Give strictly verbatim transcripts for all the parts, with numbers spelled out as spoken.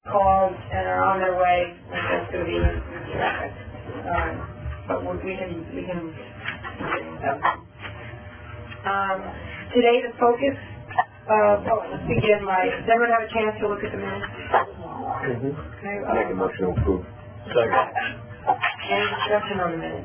called and are on their way, and there's going to be traffic. Um, but we can, we can, um, today the focus of, oh, let's begin by, does everyone have a chance to look at the minutes? Mm-hmm. Okay, um, Make a motion to approve. Second. Any discussion on the minutes?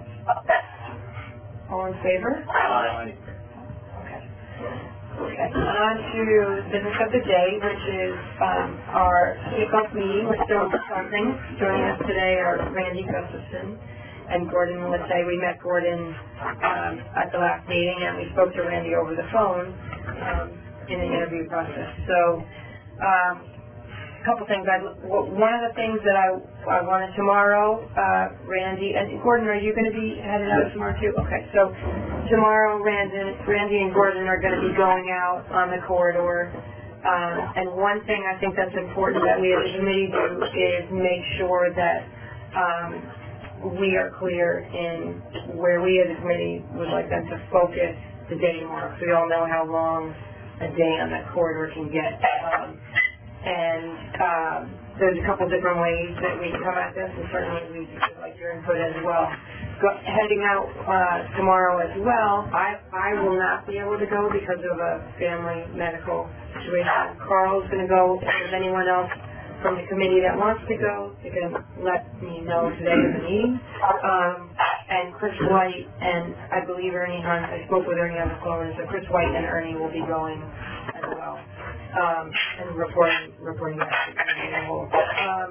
All in favor? Aye. Okay. Okay. On to business of the day, which is um, our kickoff meeting with Stone Consulting. Joining us today are Randy Gustafson and Gordon Lissay. We met Gordon um, at the last meeting, and we spoke to Randy over the phone um, in the interview process. So, um, a couple things. I'd, one of the things that I, I wanted tomorrow, uh, Randy, and Gordon, are you going to be headed out tomorrow too? Okay, so tomorrow Randy, Randy and Gordon are going to be going out on the corridor. Um, and one thing I think that's important that we as a committee do is make sure that um, we are clear in where we as a committee would like them to focus the day tomorrow. So we all know how long a day on that corridor can get. Um, And um, there's a couple different ways that we can come at this, and certainly we would like your input as well. Go, heading out uh, tomorrow as well, I, I will not be able to go because of a family medical situation. Carl's going to go. If there's anyone else from the committee that wants to go, they can let me know today in the meeting. Um, and Chris White and I believe Ernie Hunt, I spoke with Ernie on the phone, so Chris White and Ernie will be going as well. Um, and reporting, reporting back to the whole. Um,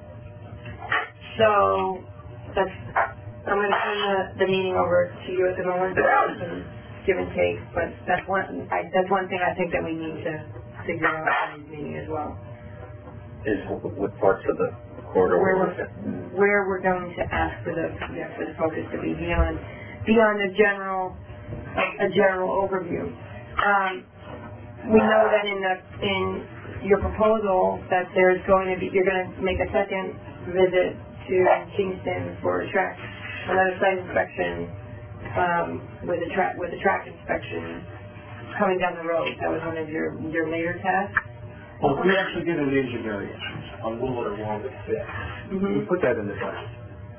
so that's, I'm going to turn the, the meeting over to you at the moment, and give and take. But that's one, I, that's one thing I think that we need to figure out in this meeting as well. Is what parts of the corridor? Where we're, where we're going to ask for the, yeah, for the focus to be beyond, beyond a general, a general overview. Um, We know that in the in your proposal that there's going to be you're going to make a second visit to Kingston for a track another site inspection um, with a track with a track inspection coming down the road. That was one of your your later tasks. Well, we actually did an engineering on Willard along with Fit. Mm-hmm. We put that in the budget.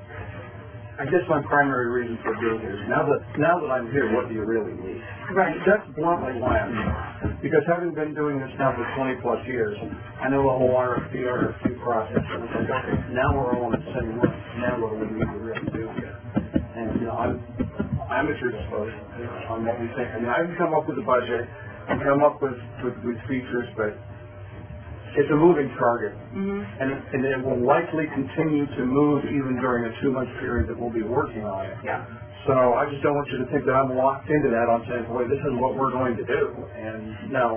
I guess my primary reason for being here is now that now that I'm here, what do you really need? Right. That's bluntly why I'm here. Because having been doing this now for twenty plus years, I know the whole R F P, R F Q process, and it's like, okay, now we're all in the same room. Now what do we need to really do here? And, you know, I'm, I'm at your disposal on what we think. I mean, I can come up with a budget and come up with, with, with features, but it's a moving target, mm-hmm. and, and it will likely continue to move even during a two-month period that we'll be working on it. Yeah. So I just don't want you to think that I'm locked into that. I'm saying, boy, this is what we're going to do. And no,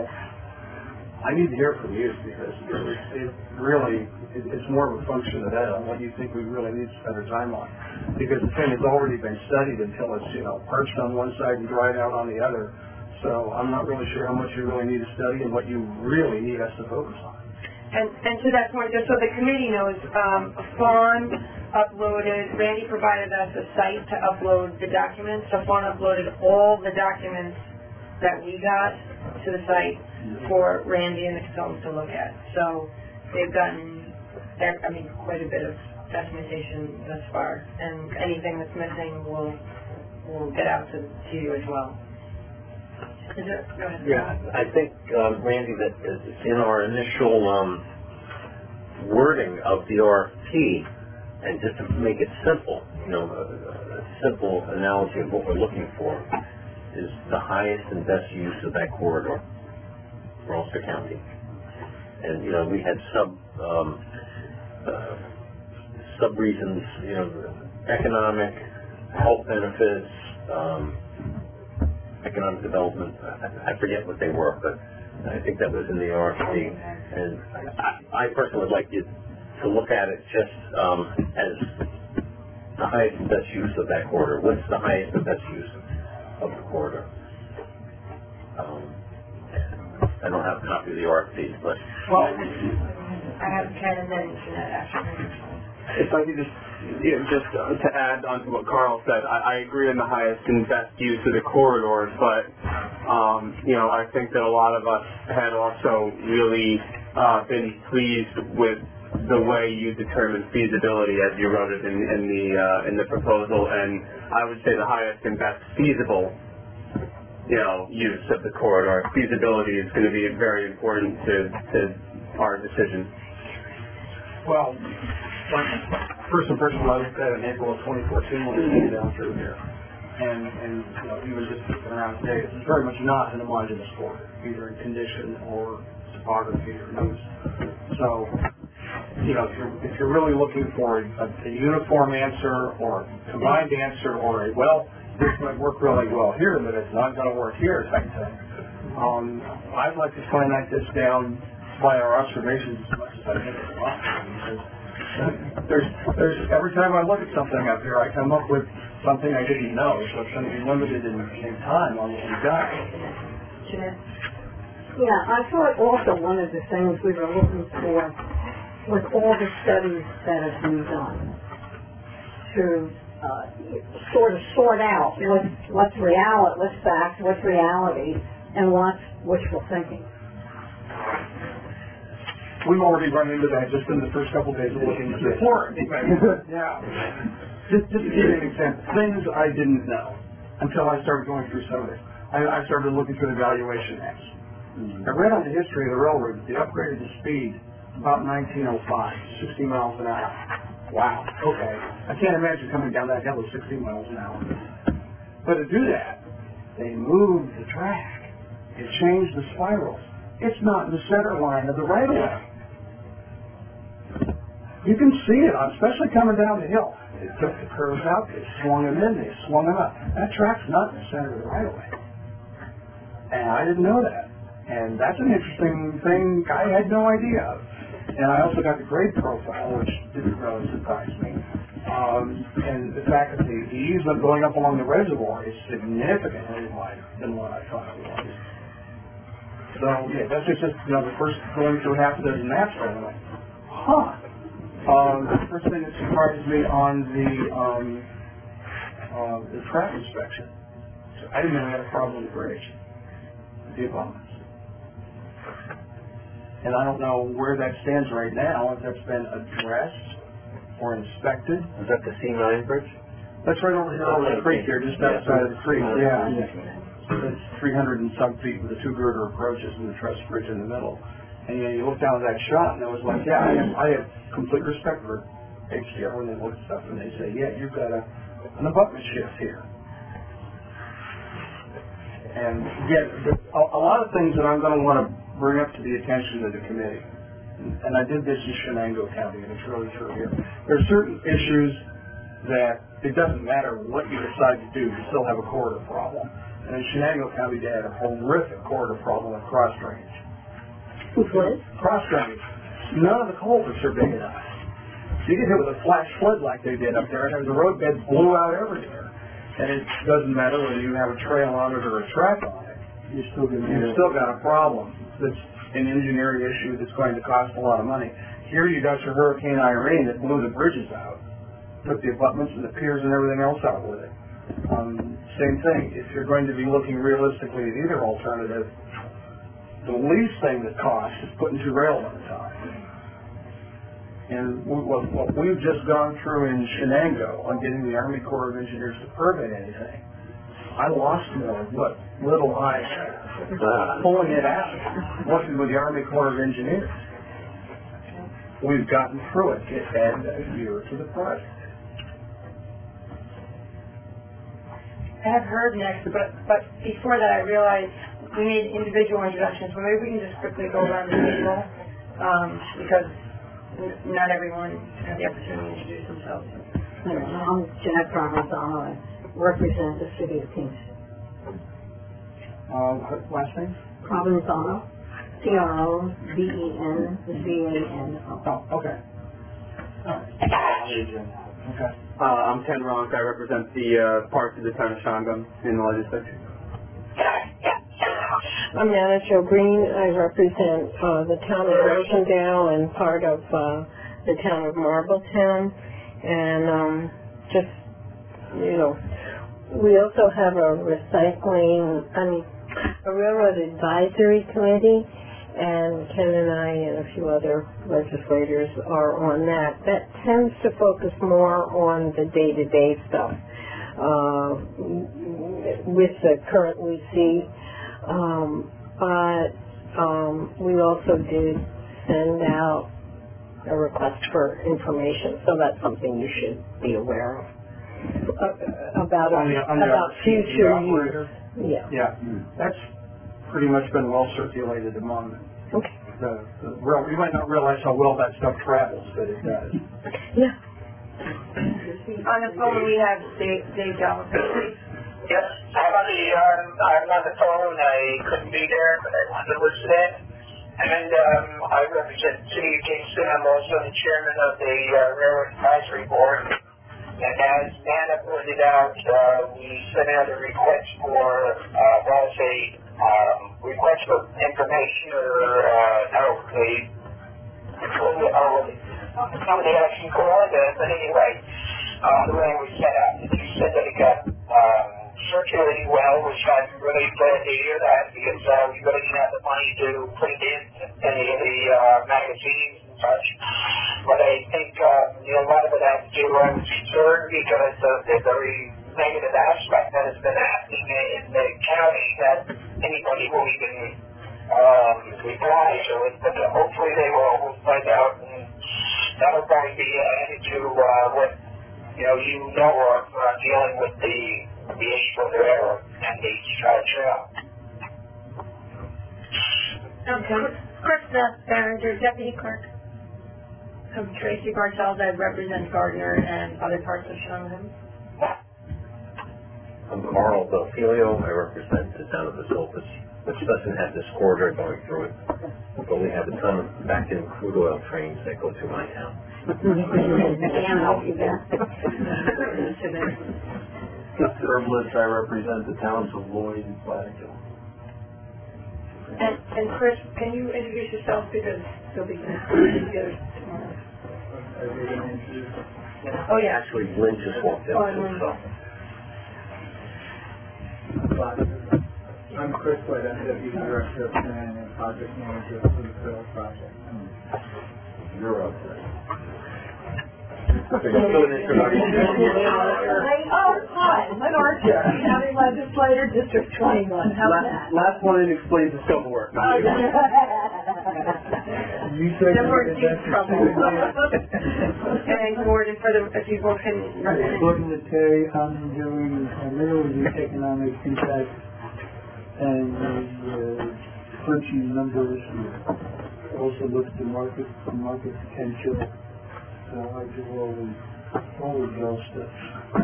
I need to hear from you because it, it really, it, it's more of a function of that on what you think we really need to spend our time on. Because the thing has already been studied until it's, you know, perched on one side and dried out on the other. So I'm not really sure how much you really need to study and what you really need us to focus on. And, and to that point, just so the committee knows, um, Fawn uploaded, Randy provided us a site to upload the documents. So Fawn uploaded all the documents that we got to the site for Randy and the consultants to look at. So they've gotten, I mean, quite a bit of documentation thus far. And anything that's missing will will get out to, to you as well. Is it? Go ahead. Yeah, I think, um, Randy, that in our initial um, wording of the R F P, and just to make it simple, you know, a, a simple analogy of what we're looking for is the highest and best use of that corridor for Ulster County. And, you know, we had sub, um, uh, sub reasons, you know, economic, health benefits, um, economic development, I, I forget what they were, but I think that was in the R F P. And I, I personally would like you to look at it just um, as the highest and best use of that corridor. What's the highest and best use of the corridor? Um, I don't have a copy of the R F P, but... Well, I have Ken and then Jeanette after. If I could just, you know, just uh, to add on to what Carl said, I, I agree on the highest and best use of the corridors, but, um, you know, I think that a lot of us had also really uh, been pleased with the way you determine feasibility as you wrote it in, in the uh, in the proposal, and I would say the highest and best feasible, you know, use of the corridor. Feasibility is going to be very important to, to our decision. Well, first impression I looked at in April of twenty fourteen when we came down through here, and and you know, even just looking around today, it's very much not an homogeneous corridor, either in condition or topography or use. So, you know, if you're, if you're really looking for a, a uniform answer or a combined answer or a, well, this might work really well here, but it's not going to work here type thing, um, I'd like to finite this down by our observations as much as I think it's possible. Because there's, there's, every time I look at something up here, I come up with something I didn't know, so it's going to be limited in, in time on what we've got. Yeah, I thought also one of the things we were looking for was all the studies that have been done to uh, sort of sort out what's, what's reality, what's fact, what's reality, and what's wishful thinking. We've already run into that just in the first couple of days of looking at the report. Yeah. Just, just to give you an example, things I didn't know until I started going through some of this. I, I started looking through the valuation maps. I read on the history of the railroad that they upgraded the speed about nineteen oh five, sixty miles an hour. Wow, okay. I can't imagine coming down that hill at sixty miles an hour. But to do that, they moved the track. It changed the spirals. It's not in the center line of the right-of-way. You can see it, especially coming down the hill. They took the curves out, they swung them in, they swung them up. That track's not in the center of the right-of-way. And I didn't know that. And that's an interesting thing I had no idea of. And I also got the grade profile, which didn't really surprise me. Um, and the fact that the, the easement going up along the reservoir is significantly wider than what I thought it was. So, yeah, that's just, just you know, the first going through half a dozen maps right away. Huh. Um, the first thing that surprised me on the, um, uh, the track inspection, so I didn't know we had a problem with the bridge, the abutments. And I don't know where that stands right now, if that's been addressed or inspected. Is that the C nine bridge? That's right over here over the creek here, just outside of the creek, yeah. It's three hundred and some feet with the two girder approaches and the truss bridge in the middle. And you know, you look down at that shot and it was like, yeah, I have, I have complete respect for H D R when they look at stuff and they say, yeah, you've got a, an abutment shift here. And again, a, a lot of things that I'm going to want to bring up to the attention of the committee, and I did this in Shenango County, and it's really true here. There are certain issues that it doesn't matter what you decide to do, you still have a corridor problem. And in Shenango County, they had a horrific corridor problem with cross drainage. What? Cross drainage. None of the culverts are big enough. You get hit with a flash flood like they did up there, and the roadbed blew out everywhere. And it doesn't matter whether you have a trail on it or a track on it. You're still going to You've still got a problem. That's an engineering issue that's going to cost a lot of money. Here you got your Hurricane Irene that blew the bridges out, took the abutments and the piers and everything else out with it. Um, same thing. If you're going to be looking realistically at either alternative, the least thing that costs is putting two rails on the top. And what, what we've just gone through in Shenango on getting the Army Corps of Engineers to permit anything, I lost more what little I uh, pulling it out, working with the Army Corps of Engineers. We've gotten through it. It adds a year to the project. I have heard next, but but before that I realized we made individual introductions. Well, maybe we can just quickly go around the table um, because not everyone had the opportunity to introduce themselves. I'm Jeanette Provenzano. I represent the city of Kingston. Uh, last name? Provenzano. P R O V E N Z A N O. Oh, okay. All right. Okay. Uh, I'm Ken Ronk. I represent the uh, parts of the town of Shandong in the legislature. I'm Nana Jo Green. I represent uh, the town of Rosendale and part of uh, the town of Marbletown. And um, just, you know, we also have a recycling, I mean, a railroad advisory committee. and Ken and I and a few other legislators are on that. That tends to focus more on the day-to-day stuff uh, with the current we see. Um, but um, we also did send out a request for information, so that's something you should be aware of. Uh, about On the- on the- about future the operator? use. Yeah. Yeah, that's pretty much been well circulated among Okay. the, the real, you might not realize how well that stuff travels, but it does. Yeah. On the phone, we have Dave, Dave Johnson. Yes, I'm on the, um, I'm on the phone. I couldn't be there, but I wanted to listen in. And um, I represent the City of Kingston. I'm also the chairman of the uh, Railroad Advisory Board. And as Nana pointed out, uh, we sent out a request for, uh, well, it's a um, request for information or, uh, no, a, oh, somebody actually called it, but anyway, uh, the way we set up, you said that it got um, circulating well, which I'm really glad to hear that because uh, we really didn't have the money to put it in any of the uh, magazines and such. But I think um, you know, a lot of it has to do with concern because of the very negative aspect that has been happening in the county that anybody will even um, reply to it. But uh, hopefully they will find out, and that'll probably be added to uh, what you know you know of uh, dealing with the the issue of the railroad and the uh, trail. Okay. Krista Barringer, Deputy Clerk. I'm Tracy Bartels. I represent Gardner and other parts of Shonham. I'm Carl Belfilio. I represent the town of Esopus, which doesn't have this corridor going through it, but we have a ton of back-in crude oil trains that go through my town. Dan, I'll be there. Herb Litz, I represent the towns of Lloyd and Platicille. And, and Chris, can you introduce yourself because you'll be together tomorrow? Oh, yeah. Actually, Lynn just walked in, Oh, Lynn. so. I'm Chris White, I'm Deputy Director of Planning and Project Manager for the Trail Project. You're up there. Oh, hi, Lynn Archer, County Legislator, District twenty-one. How's that? Last one in explains the scope of work. You said Then we're in deep that's trouble. And Gordon, for the, if people can represent. Gordon Terry, I'm doing primarily the economic impact and the uh, crunching numbers. And also look at the market, the market potential. So I do all the, all of those stuff.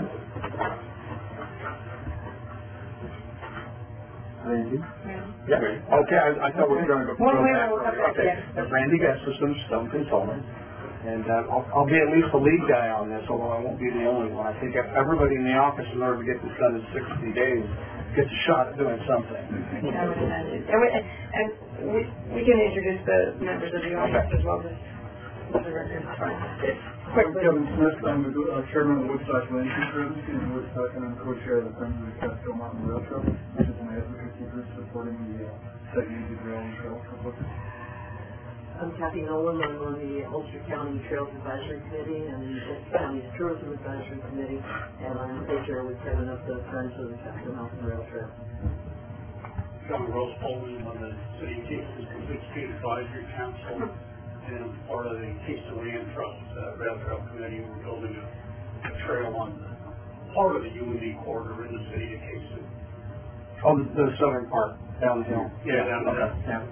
Randy? Yeah. Okay, I, I thought we were going to go. One go way back. or another, Okay. yeah. Randy Gustafson, Stone Consulting. And uh, I'll, I'll be at least the lead guy on this, although I won't be the only one. I think if everybody in the office, in order to get this done in sixty days, gets a shot at doing something. Yeah, I would imagine. And we, and we, we can introduce the members of the audience as well, just for the record, it's fine. It's I'm quickly. Kevin Smith, I'm the uh, chairman of the Woodstock Land Conservancy in Woodstock, and I'm co-chair of the Friends of the Casco Mountain Rail Trail, which is an advocacy group supporting the uh, segmented rail and trail network. I'm Kathy Nolan. I'm on the Ulster County Trails Advisory Committee and the Ulster County Tourism Advisory Committee, and I'm co-chair with Kevin of the Friends of the Casco Mountain Rail Trail. John Rose Pullman on the City of Kingston Complete Street Advisory Council, and I'm part of the Kingston Land Trust uh, Rail Trail Committee. We're building a, a trail on part of the U and D corridor in the City of Kingston. Oh, the, the southern part, down the hill. Yeah, down the hill. Yeah.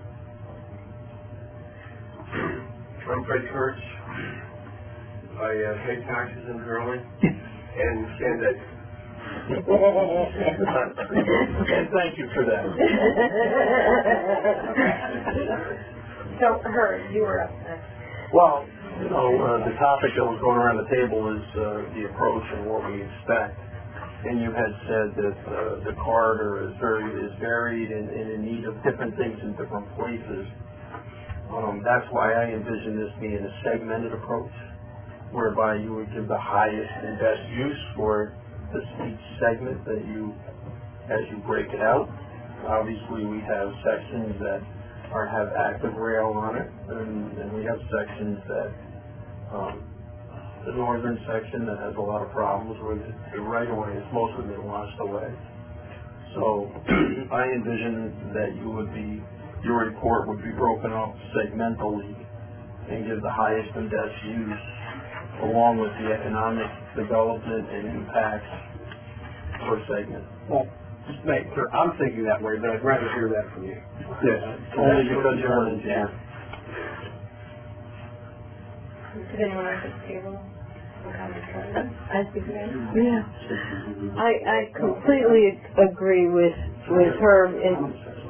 I'm Fred Kurtz. I uh, pay taxes in Burley and and uh, And thank you for that. So, her, you were up next. Well, you know, uh, the topic that was going around the table is uh, the approach and what we expect. And you had said that uh, the corridor is very is varied and, and in need of different things in different places. Um, that's why I envision this being a segmented approach, whereby you would give the highest and best use for this each segment that you, as you break it out. Obviously, we have sections that are, have active rail on it, and, and we have sections that, um, the northern section that has a lot of problems where the, the right-of-way has mostly been washed away. So I envision that you would be, your report would be broken up segmentally and give the highest and best use along with the economic development and impacts per segment. Well, just make sure, I'm thinking that way, but I'd rather hear that from you. Yes. Only because you're an engineer. Does anyone else at the table? I think, yeah. I, I completely agree with, with Herb in,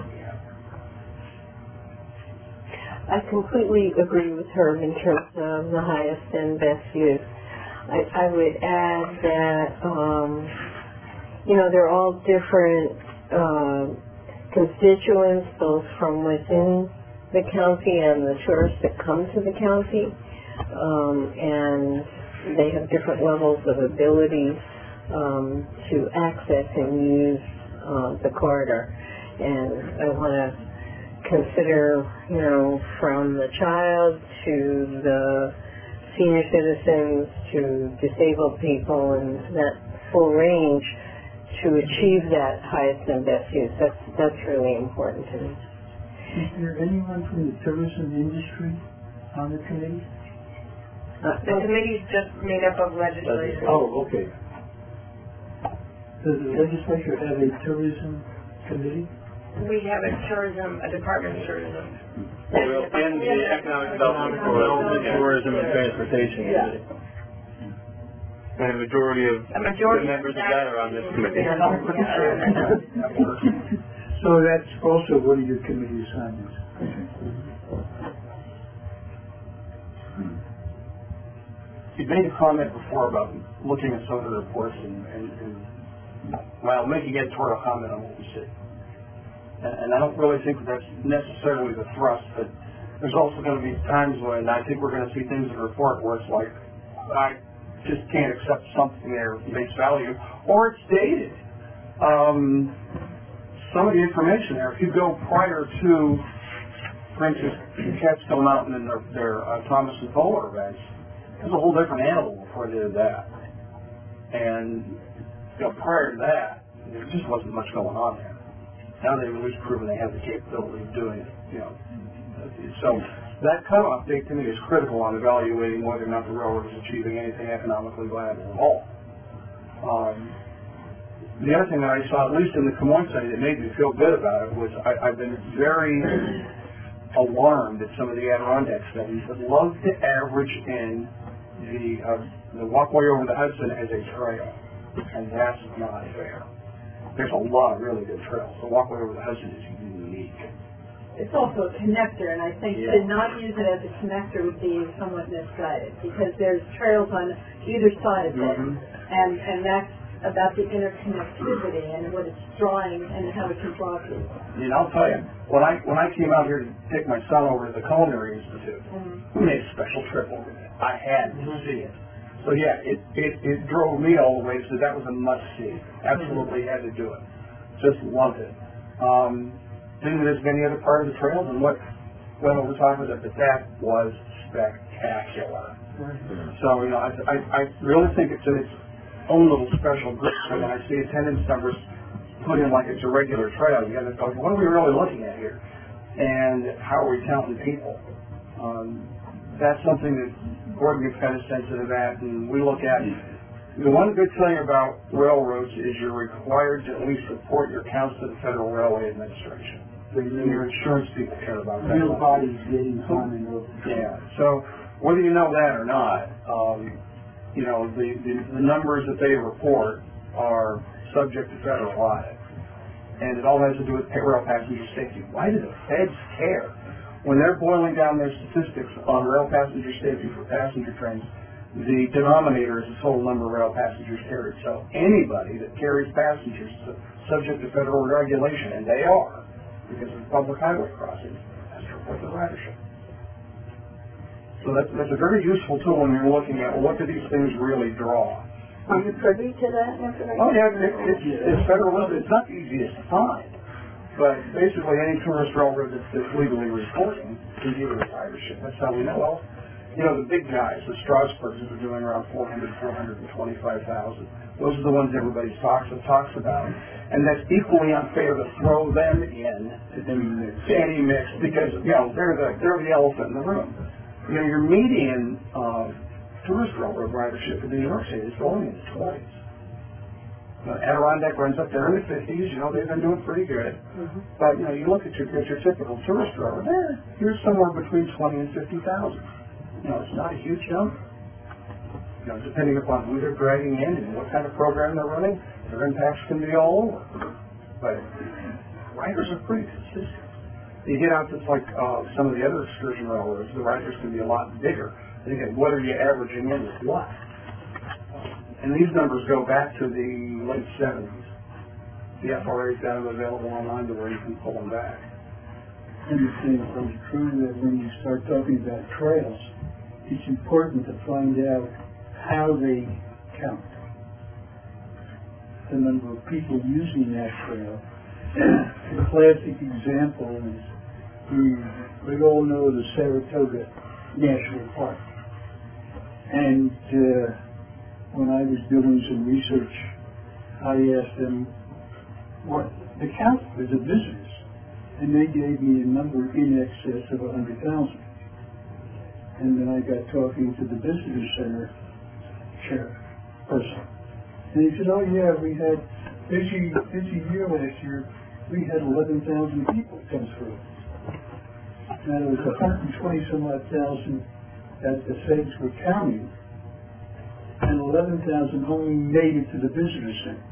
I completely agree with Herb in terms of the highest and best use. I, I would add that, um, you know, they're all different, uh, constituents, both from within the county and the tourists that come to the county, um, and they have different levels of ability um, to access and use uh, the corridor. And I want to consider, you know, from the child to the senior citizens to disabled people and that full range to achieve that highest and best use. That's, that's really important to me. Is there anyone from the tourism industry on the committee? The committee is just made up of legislators. Oh, okay. Does the legislature have a tourism committee? We have a tourism, a department of tourism. Well, and the economic development Development, for tourism, and transportation committee. and a majority of A majority the members of that are on this committee. So that's also one of your committee assignments. You made a comment before about looking at some of the reports and, and, and well, making editorial comment on what we see. And, and I don't really think that that's necessarily the thrust, but there's also going to be times when I think we're going to see things in the report where it's like, I just can't accept something there at face value, or it's dated. Um, some of the information there, if you go prior to, for instance, Catskill Mountain and their, their uh, Thomas and Polar events, it was a whole different animal before they did that. And you know, prior to that, there just wasn't much going on there. Now they've at least proven they have the capability of doing it. You know, so that cutoff date to me is critical on evaluating whether or not the railroad is achieving anything economically viable at all. Um, the other thing that I saw, at least in the Camoin study, that made me feel good about it was I, I've been very alarmed at some of the Adirondack studies that love to average in the uh, the walkway over the Hudson as a trail, and that's not fair. There's a lot of really good trails. The walkway over the Hudson is unique. It's also a connector, and I think Yeah. to not use it as a connector would be somewhat misguided, because there's trails on either side of it, Mhm. and, and that's about the interconnectivity and what it's drawing and how it can draw people. And I'll tell you, when I when I came out here to take my son over to the Culinary Institute, Mm-hmm. we made a special trip over there. I had to see it. So yeah, it, it, it drove me all the way, so that was a must-see. Absolutely had to do it. Just loved it. Um, didn't visit any other part of the trails, and what went over top of it, but that was spectacular. So, you know, I, I, I really think it's in its own little special group. So when I see attendance numbers put in like it's a regular trail, you got to go, what are we really looking at here? And how are we counting people? Um, that's something that Gordon gets kind of sensitive at, and we look at. The one good thing about railroads is you're required to at least report your counts to the Federal Railway Administration. And your insurance people care about that. Real bodies getting common over. Yeah. So whether you know that or not, um, you know, the, the, the numbers that they report are subject to federal audit. And it all has to do with rail passenger safety. Why do the feds care? When they're boiling down their statistics on rail passenger safety for passenger trains, the denominator is the total number of rail passengers carried. So anybody that carries passengers is subject to federal regulation, and they are, because of public highway crossings, has to report the ridership. So that's, that's a very useful tool when you're looking at, well, what do these things really draw? Are you privy to that information? Oh, yeah, it, it's, it's federal, it's not the easiest to find. But basically, any tourist railroad that's, that's legally reporting can give a ridership. That's how we know. Well, you know, the big guys, the Strasburgs, that are doing around four hundred, four hundred twenty-five thousand. Those are the ones everybody talks talks about. And that's equally unfair to throw them in any mix because, you know, they're the, they're the elephant in the room. You know, your median uh, tourist railroad ridership in New York City is going in the twenties. Uh, Adirondack runs up there in the fifties, you know, they've been doing pretty good. Mm-hmm. But, you know, you look at your, at your typical tourist railroad, eh, you're somewhere between twenty and fifty thousand. You know, it's not a huge number. You know, depending upon who they're dragging in and what kind of program they're running, their impacts can be all over. But riders are pretty consistent. You get out to like uh, some of the other excursion railroads, the riders can be a lot bigger. And again, what are you averaging in with what? And these numbers go back to the late seventies. The F R A's got them available online to where you can pull them back. I understand from true that when you start talking about trails, it's important to find out how they count. The number of people using that trail. The classic example is we, we all know the Saratoga National Park. And uh, when I was doing some research, I asked them what the count was of visitors, and they gave me a number in excess of one hundred thousand. And then I got talking to the visitor center chairperson, and he said, "Oh yeah, we had busy busy year last year. We had eleven thousand people come through. Now there was one hundred twenty some odd thousand that the feds were counting." And eleven thousand only made it to the visitor center.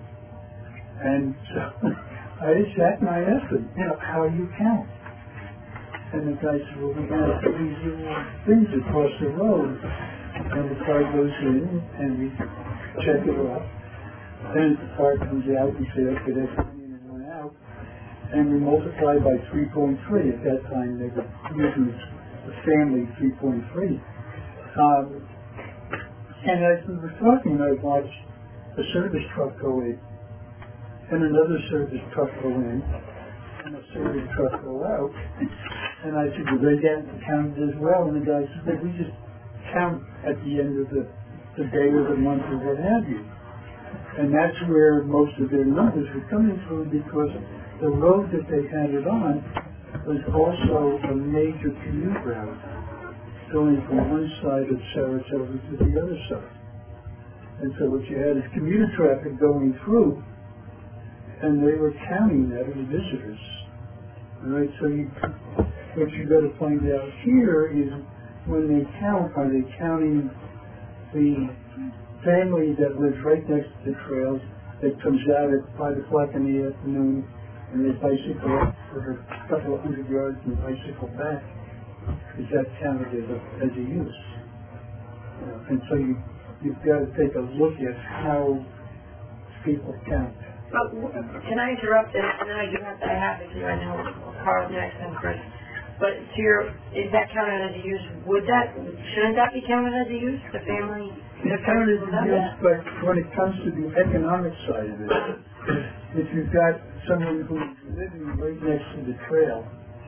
And so I sat and I asked them, you know, how you count? And the guy said, well, we have these little things across the road. And the car goes in and we check it off. Then the car comes out, we say, okay, that's one in and one out. And we multiply by three point three. At that time, they were using the family three point three. Um, And as we were talking, I watched a service truck go in, and another service truck go in, and a service truck go out. And I said, well, they get counted as well. And the guy said, we just count at the end of the, the day or the month or what have you. And that's where most of their numbers were coming from, because the road that they had it on was also a major commute route, going from one side of Saratoga to the other side. And so what you had is commuter traffic going through, and they were counting that as visitors. All right, so you, what you got to find out here is when they count, are they counting the family that lives right next to the trails that comes out at five o'clock in the afternoon and they bicycle up for a couple of hundred yards and bicycle back? Is that counted as a, as a use? Uh, and so you, you've got to take a look at how people count. But can I interrupt? And, and then I do have to, I have to, because I know Carl's next and Chris. But to your, is that counted as a use? Would that, shouldn't that be counted as a use? The family? It's counted as a use, but when it comes to the economic side of it, if you've got someone who's living right next to the trail,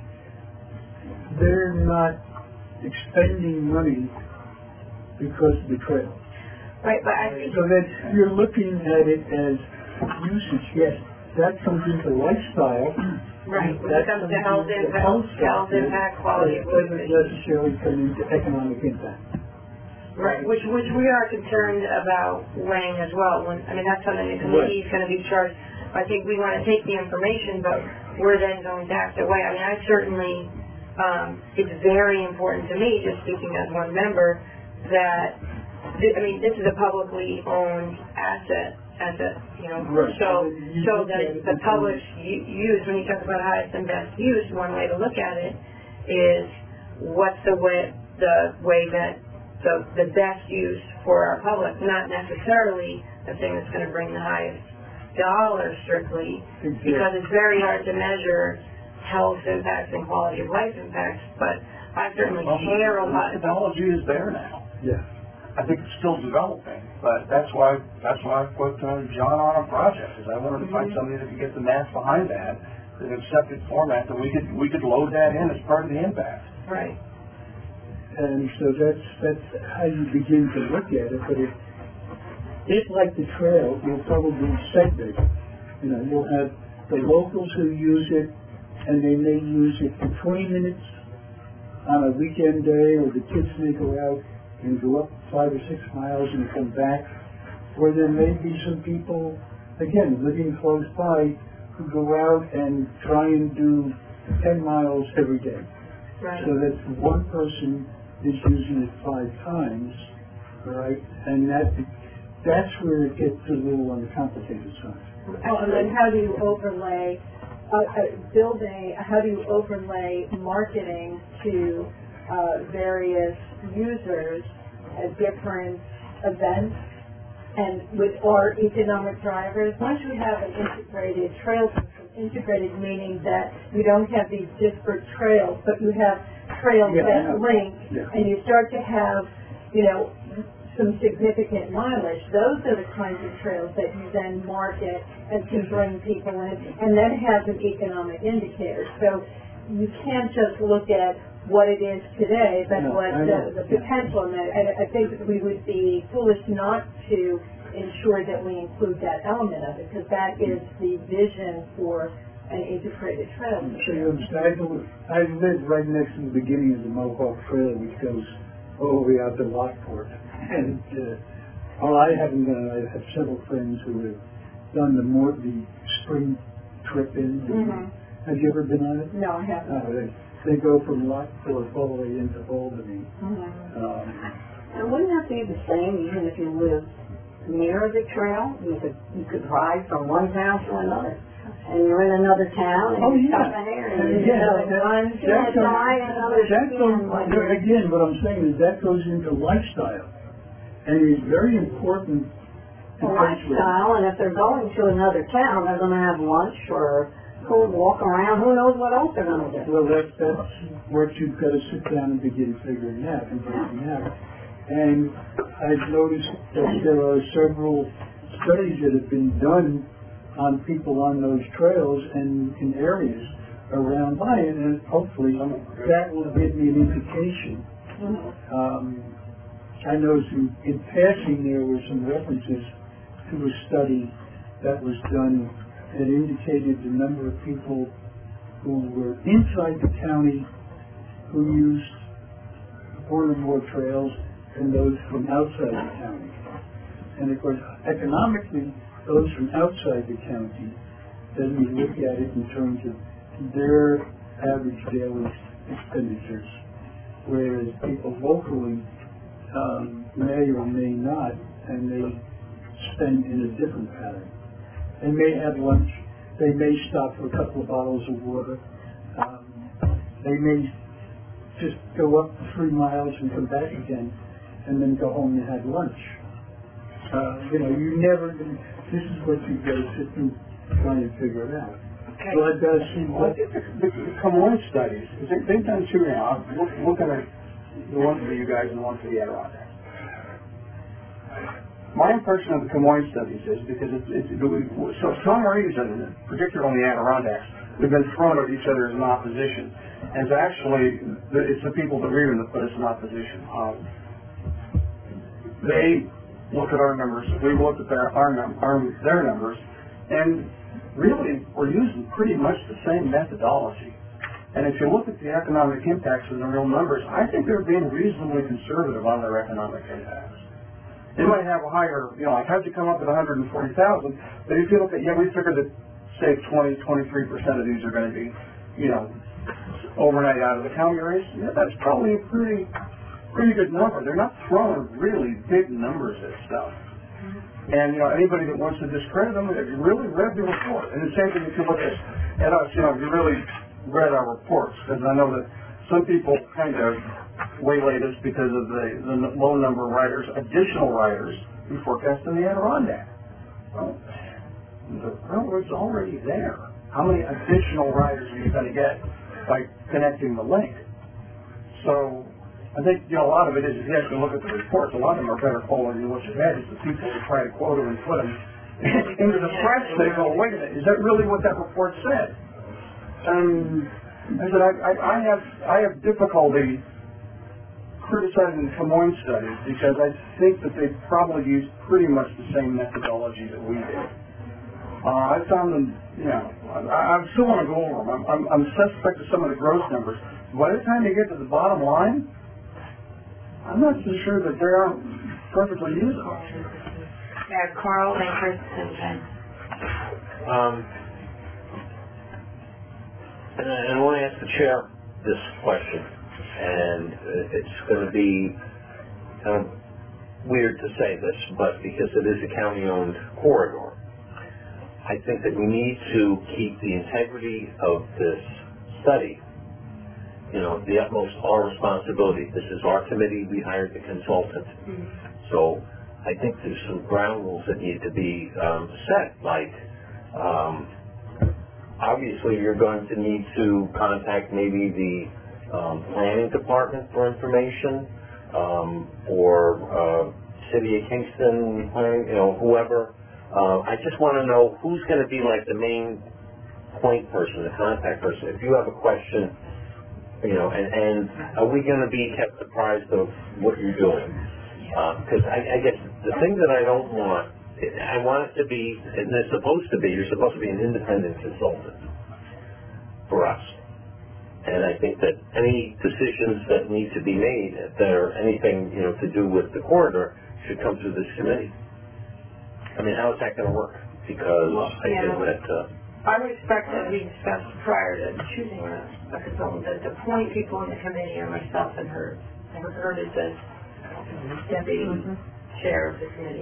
they're not expending money because of the trail. Right, but I think... So that you're looking at it as usage, yes, that comes into lifestyle. Right, when it comes to health impact, health impact, quality of life. It doesn't necessarily come into economic impact. Right, which which we are concerned about weighing as well. When, I mean, that's something the committee is going to be charged. I think we want to take the information, but we're then going to have to weigh. I mean, I certainly... Um, it's very important to me, just speaking as one member, that, th- I mean, this is a publicly owned asset, asset, you know, right. so so that it's the public's u- use, when you talk about highest and best use, one way to look at it is what's the way, the way that the, the best use for our public, not necessarily the thing that's going to bring the highest dollar strictly, exactly. Because it's very hard to measure health impacts and quality of life impacts, but I certainly well, care a lot. Technology is there now. Yeah. I think it's still developing, but that's why that's why I put uh, John on a project, because I wanted to find Mm-hmm. somebody that could get the math behind that an accepted format that we could, we could load that in as part of the impact. Right. And so that's, that's how you begin to look at it, but if, if like the trail, you'll probably segment it. You know, you'll have the locals who use it, and they may use it for twenty minutes on a weekend day, or the kids may go out and go up five or six miles and come back. Or there may be some people, again, living close by, who go out and try and do ten miles every day. Right. So that one person is using it five times, right? And that that's where it gets a little on the complicated side. Oh, and then how do you overlay, uh, uh, build a, how do you overlay marketing to uh, various users at different events and with our economic drivers? Once you have an integrated trail system, integrated meaning that you don't have these disparate trails, but you have trails Yeah, that yeah. link, Yeah. and you start to have, you know, some significant mileage. Those are the kinds of trails that you then market and can bring people in, and then have an economic indicator. So you can't just look at what it is today, but No, what I know. the, the potential. And I, I think that we would be foolish not to ensure that we include that element of it, because that is the vision for an integrated trail. So you understand, I, I live right next to the beginning of the Mohawk Trail, which goes all the way out to Lockport. And, uh, well, I haven't done it. I have several friends who have done the more, the spring trip in. Mm-hmm. Have you ever been on it? No, I haven't. Uh, they, they go from Lockport all the way into Albany. Mm-hmm. Um, And wouldn't that be the same even if you live near the trail? You could you could ride from one town to another, and you're in another town, and Oh, you yeah. stop in there, and And you again, go that- one to that a goes- side, another that to goes, like there- again, what I'm saying is that goes into lifestyle. And it's very important to a take with- lifestyle. And if they're going to another town, they're going to have lunch or go walk around. Who knows what else they're going to do? Well, that, that's what you've got to sit down and begin figuring out and breaking out. And I've noticed that there are several studies that have been done on people on those trails and in areas around by it, and hopefully that will give me an indication. Um, I noticed in, in passing there were some references to a study that was done that indicated the number of people who were inside the county who used one or more trails and those from outside the county. And of course, economically, those from outside the county, then we look at it in terms of their average daily expenditures, whereas people locally um, may or may not, and they spend in a different pattern. They may have lunch, they may stop for a couple of bottles of water, um, they may just go up three miles and come back again, and then go home and have lunch. Uh, you know, you never, this is what you've got to sit and try and figure it out. Okay. So I've got to see Well, what, the, the, the Comoin studies, they, they've done two now. I'm look, looking at the one for you guys and the one for the Adirondacks. My impression of the Comoin studies is because it's, it's so for some reason, particularly on the Adirondacks, we've been thrown at each other as an opposition. And it's actually, it's the people that we're in that put us in opposition. Um, they look at our numbers, we look at their, our, num- our, their numbers, and really we're using pretty much the same methodology. And if you look at the economic impacts and the real numbers, I think they're being reasonably conservative on their economic impacts. They might have a higher, you know, like how'd you come up with one hundred forty thousand, but if you look at, yeah, we figured that, say, twenty, twenty-three percent of these are going to be, you know, overnight out of the county areas, yeah, that's probably a pretty, pretty good number. They're not throwing really big numbers at stuff. And, you know, anybody that wants to discredit them, if you really read the report, and the same thing if you look at, at us, you know, if you really read our reports, because I know that some people kind of waylaid us because of the, the low number of riders, additional riders we forecast in the Adirondack. Well, the railroad's already there. How many additional riders are you going to get by connecting the link? So I think, you know, a lot of it is, if you actually look at the reports, a lot of them are better quality than what you had. It's the people who try to quote them and put them into the press. They go, wait a minute, is that really what that report said? Um, I said, I, I, I have, I have difficulty criticizing the Des Moines studies because I think that they probably used pretty much the same methodology that we did. Uh, I found them, you know, I, I still want to go over them. I'm, I'm, I'm suspect of some of the gross numbers. By the time you get to the bottom line, I'm not so sure that they aren't perfectly usable. Yeah, Carl and Chris and Ken. Um, and I, and I want to ask the chair this question, and it's going to be kind of weird to say this, but because it is a county-owned corridor, I think that we need to keep the integrity of this study, you know, the utmost our responsibility. This is our committee. We hired the consultant. Mm-hmm. So I think there's some ground rules that need to be um, set, like um, obviously you're going to need to contact maybe the um, planning department for information, um, or uh, City of Kingston planning, you know, whoever. Uh, I just want to know who's going to be like the main point person, the contact person. If you have a question, you know, and, and are we going to be kept apprised of what you're doing? Because uh, I, I guess the thing that I don't want, I want it to be, and it's supposed to be, you're supposed to be an independent consultant for us. And I think that any decisions that need to be made that are anything, you know, to do with the corridor should come through this committee. I mean, how is that going to work? Because well, I yeah. think that... Uh, I would expect that we discussed prior to choosing a, a consultant that the point people in the committee are myself and her. And her is the deputy mm-hmm. chair of the committee.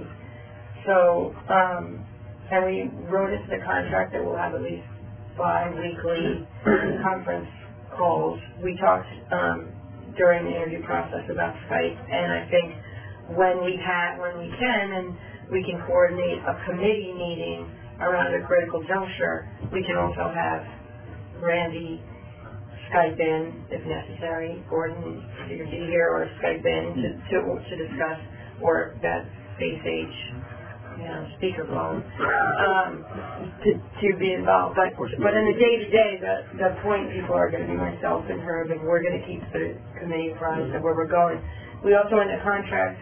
So, um, and we wrote into the contract that we'll have at least bi-weekly conference calls. We talked um, during the interview process about Skype, and I think when we have, when we can, and we can coordinate a committee meeting around a critical juncture, we can also have Randy Skype in if necessary, Gordon either be here or Skype in to, to, to discuss, or that Space Age, you know, speakerphone, um, to, to be involved. But but in the day-to-day, the, the point people are going to be myself and her, and we're going to keep the committee apprised of where we're going. We also in the contract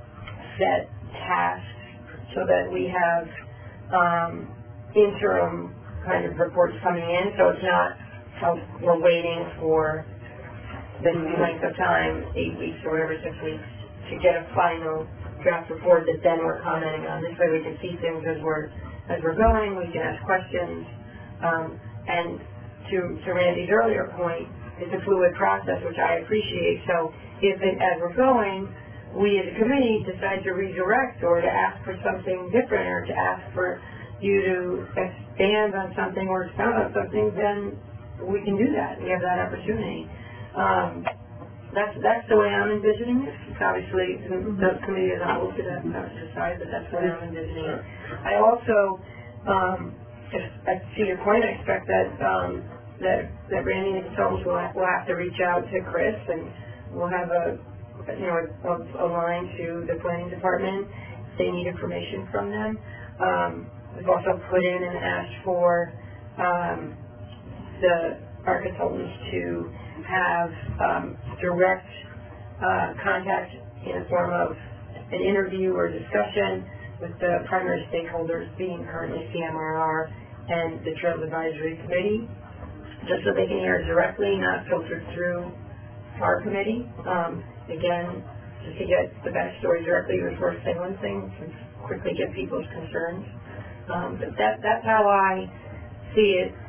set tasks so that we have um, interim kind of reports coming in, so it's not so we're waiting for the length of time, eight weeks or whatever, six weeks, to get a final draft report that then we're commenting on. This way we can see things as we're as we're going, we can ask questions, um, and to, to Randy's earlier point, it's a fluid process, which I appreciate. So if it, as we're going, we as a committee decide to redirect or to ask for something different or to ask for you to expand on something or expound on something, then we can do that. We have that opportunity. Um, that's that's the way I'm envisioning it. It's obviously, the committee has not looked at that to decide, but that's the way I'm envisioning it. I also, um, if, if, to your point, I expect that um, that, that Randy and the consultants will have, will have to reach out to Chris, and we'll have a you know, a, a line to the planning department if they need information from them. Um, we've also put in and asked for um, the our consultants to have um, direct uh, contact in the form of an interview or discussion with the primary stakeholders, being currently C M R R and the Trails Advisory Committee, just so they can hear directly, not filtered through our committee. Um, Again, just to get the backstory directly before saying one thing, to quickly get people's concerns. Um, but that, that's how I see it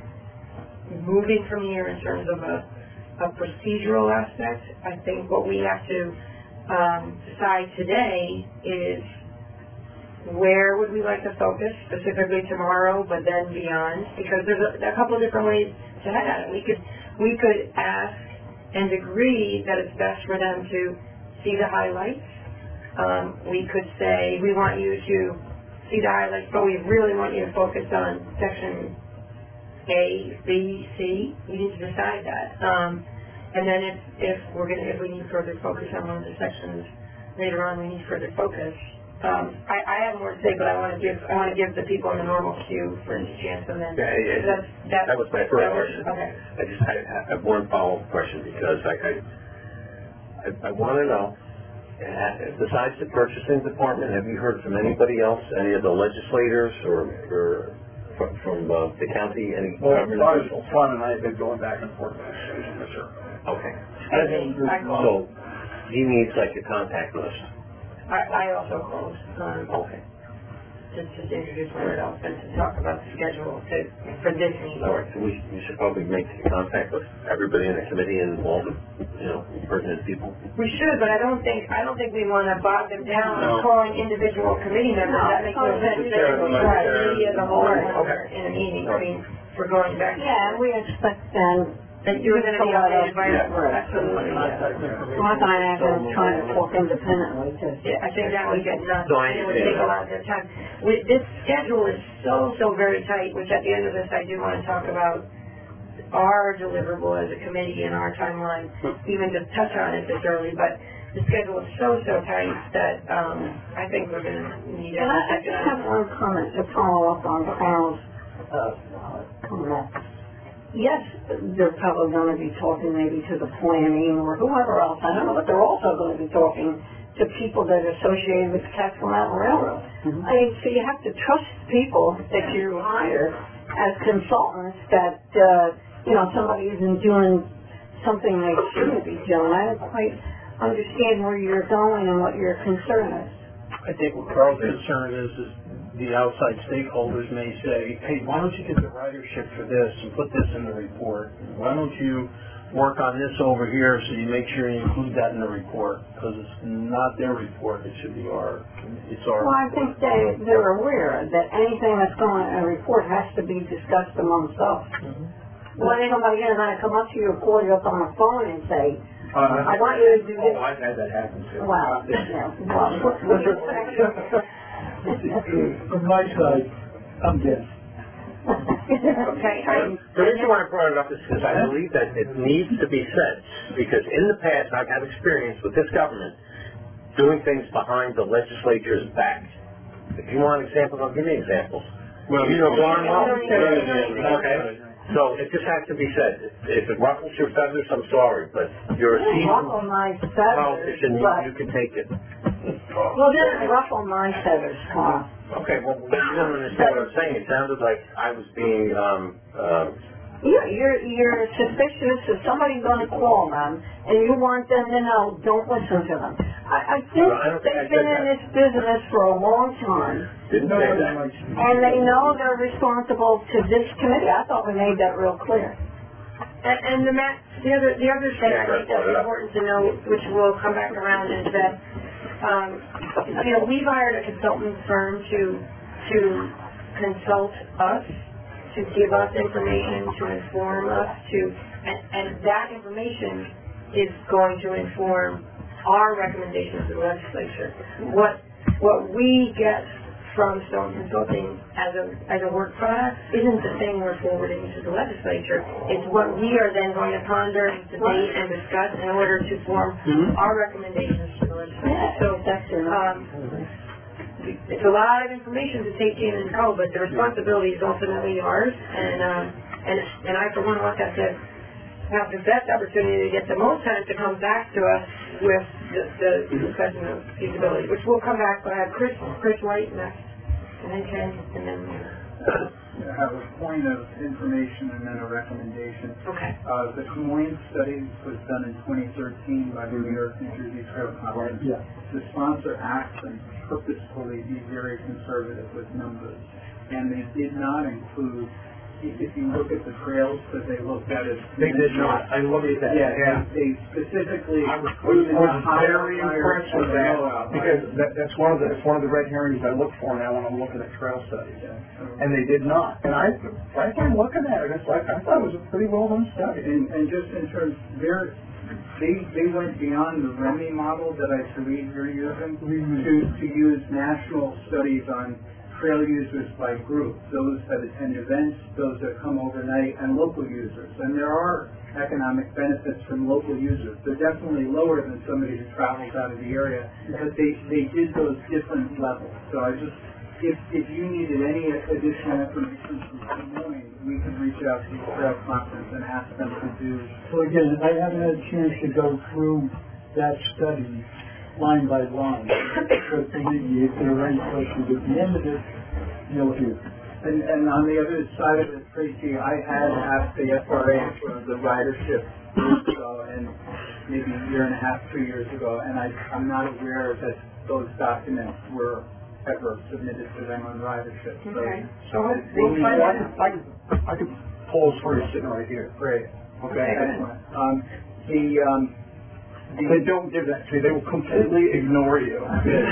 moving from here in terms of a, a procedural aspect. I think what we have to um, decide today is where would we like to focus, specifically tomorrow, but then beyond, because there's a, a couple of different ways to head at it. We could, we could ask and agree that it's best for them to see the highlights. Um, we could say, we want you to see the highlights, but we really want you to focus on section A, B, C. We need to decide that. Um, and then if, if we're going to, if we need further focus on one of the sections later on, we need further focus. um, I, I have more to say, but I want to give, I want to give the people in the normal queue for a chance, and then, Yeah, yeah, that's, that's. that was my first that was- question. Okay. I just I, I have one follow-up question because I I, I, I want to know, uh, besides the purchasing department, have you heard from anybody else, any of the legislators or, or from, from uh, the county, any Well, government Fun officials? Fun and I have been going back and forth on this, for sure. Okay. I called. So he needs like a contact list. I, I also called, um, Okay. just, just to introduce myself and to talk about the schedule to, for this meeting. All right, so we, we should probably make contact with everybody in the committee and all the, you know, pertinent people. We should, but I don't think, I don't think we want to bog them down No. calling individual committee members. That makes no sense. Just share them like Right, share- maybe as a whole, Right, when okay. we're in a meeting, I mean, we're going back. Yeah, and we expect then That you're going to be updated by, Yeah. absolutely, yeah. We're not going to have them trying to talk independently to. Yeah, I think that would get nuts. No, I It would understand take a that. lot of their time. We, this schedule is so, so very tight, which at the end of this, I do want to talk about our deliverable as a committee and our timeline, even to touch on it this early, but the schedule is so, so tight that, um, I think we're going to need And I I every just have one comment to follow up on Carl's, uh, uh, comment. Yes, they're probably going to be talking maybe to the planning or whoever else, I don't know, but they're also going to be talking to people that are associated with the Catskill Mountain Railroad. Mm-hmm. I mean, so you have to trust people that you hire as consultants that, uh, you know, somebody isn't doing something they shouldn't be doing. I don't quite understand where you're going and what your concern is. I think what Carl's concern is, is the outside stakeholders may say, hey, why don't you get the ridership for this and put this in the report? Why don't you work on this over here so you make sure you include that in the report? Because it's not their report, it should be our, it's our. Well, I think they, they're aware that anything that's going in a report has to be discussed amongst us. Mhm. Well, ain't nobody here going to come up to you or call you up on the phone and say, Uh, I want you to do this. Oh, I've had that happen too. Well, yeah, well, what, what do you expect? From my side, I'm dead. Okay, I, The reason why I brought it up is because I believe that it needs to be said, because in the past I've had experience with this government doing things behind the legislature's back. If you want examples, I'll give you examples. Well, you know Barnwell? Yeah. Okay. So it just has to be said. If it ruffles your feathers, I'm sorry, but you're a Ruffle seasoned my feathers, politician, you, but, you can take it. well, this ruffle my feathers, Carl. Okay, well, you don't understand what I'm saying. It sounded like I was being, um, um, You're, you're, you're suspicious of somebody going to call them, and you want them to know, don't listen to them. I, I think Well, I don't think I they've been said in that. this business for a long time, didn't say that. and they know they're responsible to this committee. I thought we made that real clear. And, and the ma- the other, the other thing I think that's important to know, which will come back around, is that, um, you know, we've hired a consultant firm to, to consult us, to give us information, to inform us, to, and, and that information is going to inform our recommendations to the legislature. What, what we get from Stone Consulting as a, as a work product isn't the thing we're forwarding to the legislature. It's what we are then going to ponder and debate and discuss in order to form Mhm. our recommendations to the legislature. So, that's your um, it's a lot of information to take in and go, but the responsibility is ultimately ours, and, um, and, and I for one want that to have the best opportunity to get the most time to come back to us with the, the discussion of feasibility, which will come back, but I have Chris, Chris White next, and then Ken, and then, I have a point of information and then a recommendation. okay. Uh, the Des Moines study was done in twenty thirteen by the New York, New Jersey Trail Conference. Yeah. The sponsor asked them purposefully be very conservative with numbers, and they did not include, if you look at the trails that they looked at, it. They did not. I looked at that. Yeah, Yeah. they specifically. I was, included was the high very outliers impressed with and the that low outliers. because that, that's one of the it's one of the red herrings I look for now when I'm looking at trail studies. And they did not. And I, frankly, I'm looking at it. It's like I thought it was a pretty well done study. And, and just in terms, they're, they, they went beyond the REMI model that I believe you're using to, to use national studies on trail users by group, those that attend events, those that come overnight, and local users. And there are economic benefits from local users. They're definitely lower than somebody who travels out of the area, but they, they did those different levels. So I just, if, if you needed any additional information from Des Moines, we can reach out to the Trail Conference and ask them to do. So again, I haven't had a chance to go through that study line by line. But believe me, if there are any questions at the end of it, you'll hear. And, and on the other side of it, Tracy, I had asked the F R A for the ridership years ago, and maybe a year and a half, two years ago, and I, I'm not aware that those documents were ever submitted to them on ridership. So, Okay. So, I- well, I can, I can, I can pause for you sitting right here. Great. Okay? Excellent. Um, the, um, They don't give that to you. They will completely ignore you.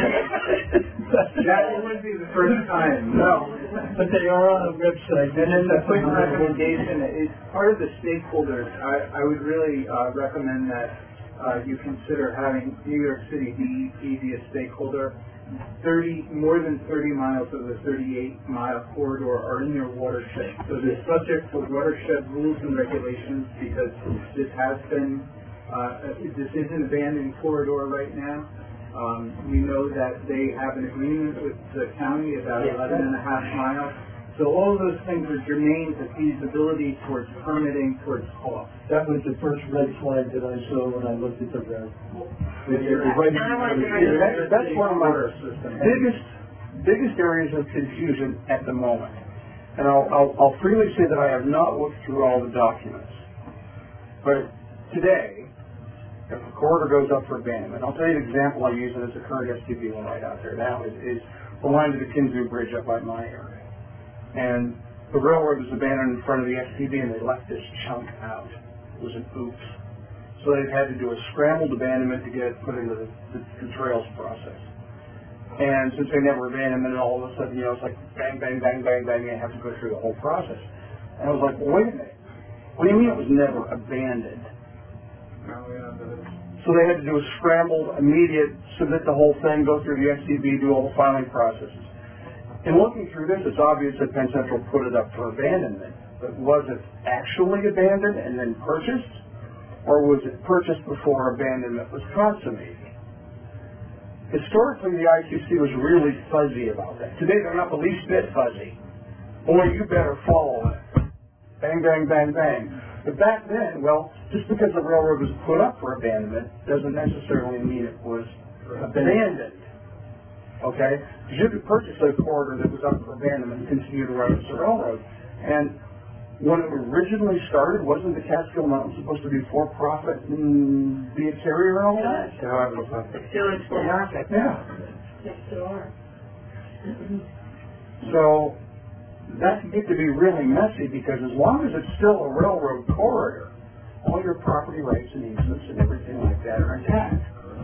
that wouldn't be the first time. No. But they are on the website. And then the quick recommendation is part of the stakeholders. I, I would really uh, recommend that uh, you consider having New York City D E P be a stakeholder. thirty, more than thirty miles of the thirty-eight mile corridor are in your watershed. So they're subject to watershed rules and regulations because this has been, uh, this is an abandoned corridor right now. Um, we know that they have an agreement with the county about eleven and a half miles. So all of those things are germane to feasibility towards permitting, towards cost. That was the first red flag that I saw when I looked at the road. It- it was right in Now I want to front of do the- That- That's one of my Water system. biggest, biggest areas of confusion at the moment. And I'll, I'll, I'll freely say that I have not looked through all the documents. But today, if a corridor goes up for abandonment, I'll tell you an example I use, and it's a current S T B one right out there now, is, is the line to the Kinzu Bridge up by my area. And the railroad was abandoned in front of the S T B, and they left this chunk out. It was an oops. So they've had to do a scrambled abandonment to get it put into the, the, the trails process. And since they never abandoned it, all of a sudden, you know, it's like bang, bang, bang, bang, bang, you have to go through the whole process. And I was like, well, wait a minute. What do you mean it was never abandoned? So they had to do a scrambled, immediate, submit the whole thing, go through the S T B, do all the filing processes. In looking through this, it's obvious that Penn Central put it up for abandonment. But was it actually abandoned and then purchased? Or was it purchased before abandonment was consummated? Historically, the I C C was really fuzzy about that. Today, they're not the least bit fuzzy. Boy, you better follow it. Bang, bang, bang, bang. But back then, well, just because the railroad was put up for abandonment doesn't necessarily mean it was abandoned. Okay? Because you could purchase a corridor that was up for abandonment and continue to run as a railroad. And when it originally started, wasn't the Catskill Mountain supposed to be for-profit and be a carrier and all that? Still is for profit. Yeah. Yes, still are. So that can get to be really messy because as long as it's still a railroad corridor, all your property rights and easements and everything like that are intact.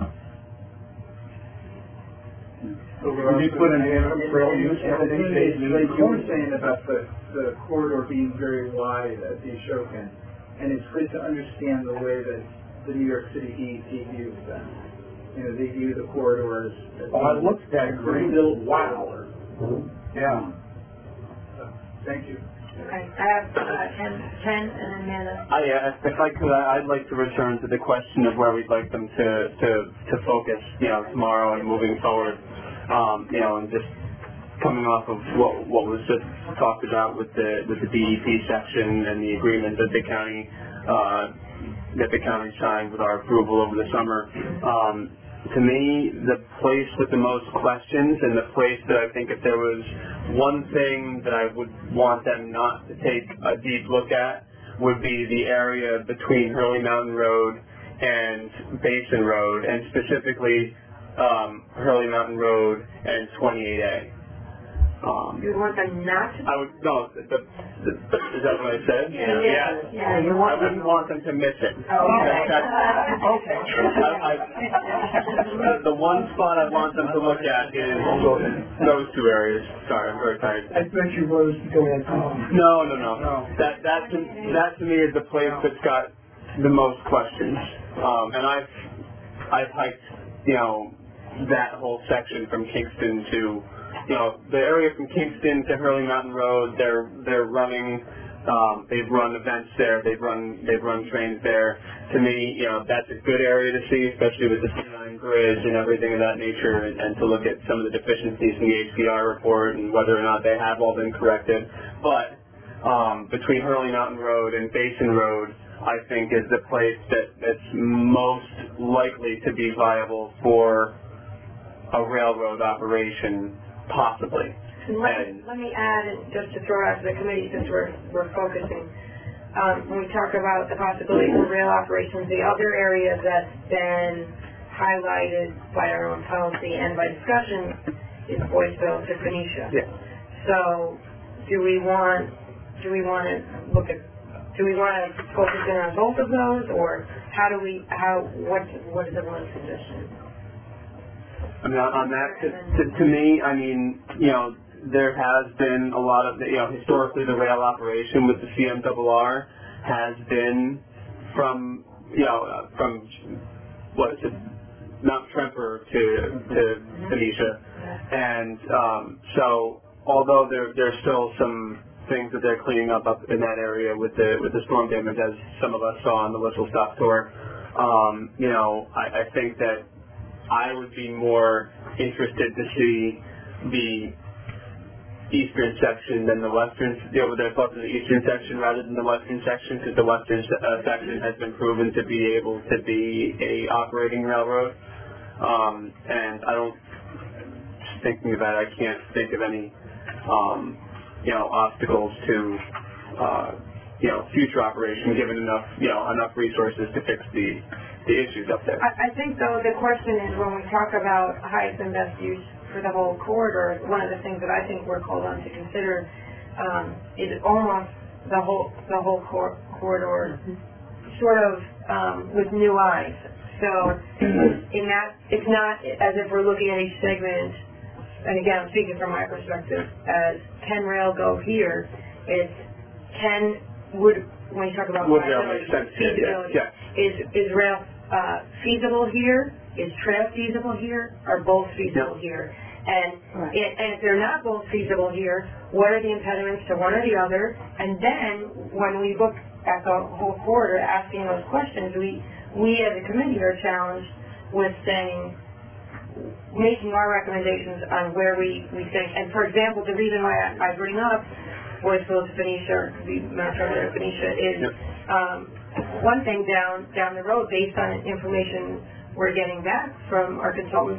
So When you put in animal trail use, and the thing everything is, stays like you were in saying about the, the corridor being very wide at the Ashokan, and it's good to understand the way that the New York City D E P views them. You know, they view the corridors as Oh, I looked at it, being green. built wow. Yeah. Thank you. Okay, I have uh, Ken, Ken and then Amanda. I, uh, if I could, I- I'd like to return to the question of where we'd like them to, to, to focus, you know, tomorrow and moving forward, um, you know, and just coming off of what, what was just talked about with the, with the D E P section and the agreement that the county, uh, that the county signed with our approval over the summer. Um, to me, the place with the most questions and the place that I think if there was one thing that I would want them not to take a deep look at would be the area between Hurley Mountain Road and Basin Road, and specifically um, Hurley Mountain Road and twenty-eight A. Um, You want them not to? I would, no, the, the, the, is that what I said? Yeah, yeah. Yeah, you I want wouldn't want them to miss it. Oh, okay. That- that- Okay. I, I, the one spot I want them to look at is those two areas. Sorry, I'm very tired. I bet you was to go ahead. No, no, no. That that to, that to me is the place that's got the most questions. Um, and I've I've hiked, you know, that whole section from Kingston to you know, the area from Kingston to Hurley Mountain Road, they're they're running. Um, they've run events there. They've run they've run trains there. To me, you know, that's a good area to see, especially with the C nine bridge and everything of that nature, and, and to look at some of the deficiencies in the H P R report and whether or not they have all been corrected. But um, between Hurley Mountain Road and Basin Road, I think is the place that, that's most likely to be viable for a railroad operation, possibly. And let, me, let me add, and just to throw out to the committee since we're, we're focusing, um, when we talk about the possibility for rail operations, the other area that's been highlighted by our own policy and by discussion is Boyceville to Phoenicia. Yeah. So do we want, do we want to look at, do we want to focus in on both of those, or how do we, how, what, what is everyone's position? I mean, on that, to, to, to me, I mean, you know, there has been a lot of, you know, historically the rail operation with the C M R R has been from, you know, uh, from, what is it, Mount Tremper to, to Phoenicia. And um, so, although there there's still some things that they're cleaning up up in that area with the with the storm damage, as some of us saw on the Whistle Stop tour, um, you know, I, I think that I would be more interested to see the eastern section than the western, you know, they're closer to the eastern section rather than the western section, because the western uh, section has been proven to be able to be a operating railroad. Um, and I don't, just thinking about it, I can't think of any, um, you know, obstacles to, uh, you know, future operation, given enough, you know, enough resources to fix the, the issues up there. I, I think, though, the question is when we talk about highest and best use for the whole corridor, one of the things that I think we're called on to consider um, is almost the whole the whole cor- corridor, mm-hmm. sort of um, with new eyes. So, in that, it's not as if we're looking at each segment. And again, I'm speaking from my perspective. As can rail go here? It's can would when you talk about would rail make sense? Feasibility. Yeah. Is is rail uh, feasible here? Is trail feasible here? Are both feasible yeah. here? And, right. it, and if they're not both feasible here, what are the impediments to one or the other? And then when we look at the whole corridor, asking those questions, we we as a committee are challenged with saying, making our recommendations on where we, we think. And for example, the reason why I, I bring up Boyceville to Phoenicia, or the Mount Tremper to Phoenicia, is yep. um, one thing down down the road, based on information we're getting back from our consultants,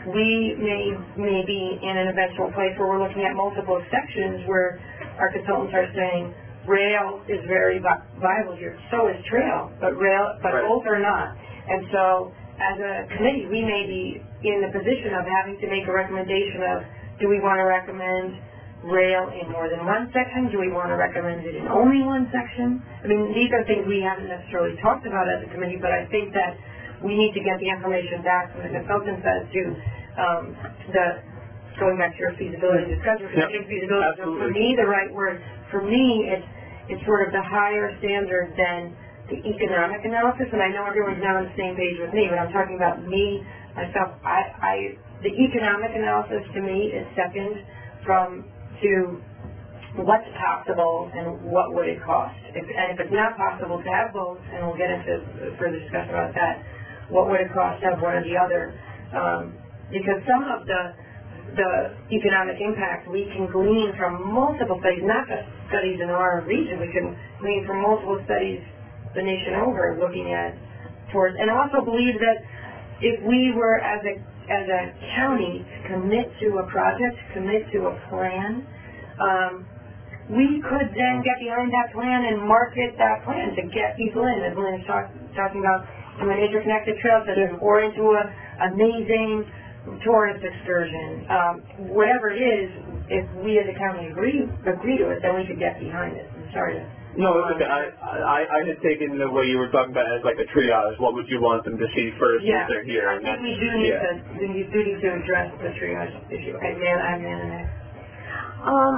we may, may be in an eventual place where we're looking at multiple sections where our consultants are saying rail is very vi- viable here. So is trail, but rail, but right. both are not. And so as a committee, we may be in the position of having to make a recommendation of, do we want to recommend rail in more than one section? Do we want to recommend it in only one section? I mean, these are things we haven't necessarily talked about as a committee, but I think that we need to get the information back from the consultants as to um, the, going back to your feasibility discussion, because yep. I think feasibility is, for me, the right word. For me, it's, it's sort of the higher standard than the economic analysis, and I know everyone's not on the same page with me, but I'm talking about me, myself. I, I the economic analysis to me is second from to what's possible and what would it cost. If, and if it's not possible to have both, and we'll get into further discussion about that, what would it cost to have one or the other? Um, because some of the the economic impact we can glean from multiple studies, not just studies in our region. We can glean from multiple studies the nation over, looking at towards, and also believe that if we were as a as a county to commit to a project, commit to a plan, um, we could then get behind that plan and market that plan to get people in, as Lynn's talk, talking about, to an interconnected trail system or into a amazing tourist excursion. Um, whatever it is, if we as a county agree agree to it, then we could get behind it. I'm sorry to... No, it's okay. I, I, I had taken the way you were talking about it as like a triage. What would you want them to see first yeah. if they're here? I think we do need yeah. to we do need to address the triage issue. Okay, man, I'm man and Um,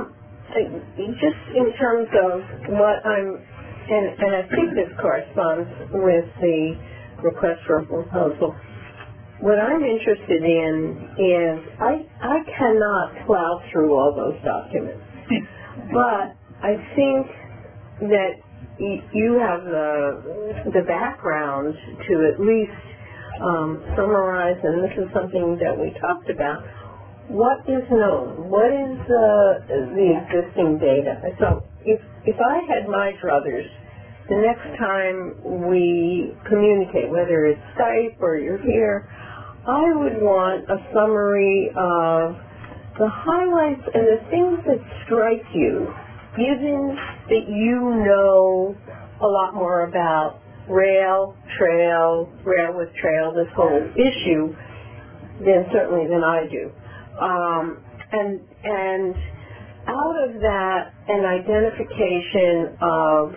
just in terms of what I'm, and, and I think this corresponds with the request for a proposal what I'm interested in is I, I cannot plow through all those documents, but I think that y- you have the, the background to at least um, summarize, and this is something that we talked about, what is known, what is uh, the existing data. So if, if I had my druthers, the next time we communicate, whether it's Skype or you're here, I would want a summary of the highlights and the things that strike you, given that you know a lot more about rail, trail, rail with trail, this whole issue, than certainly than I do. Um, and, and out of that, an identification of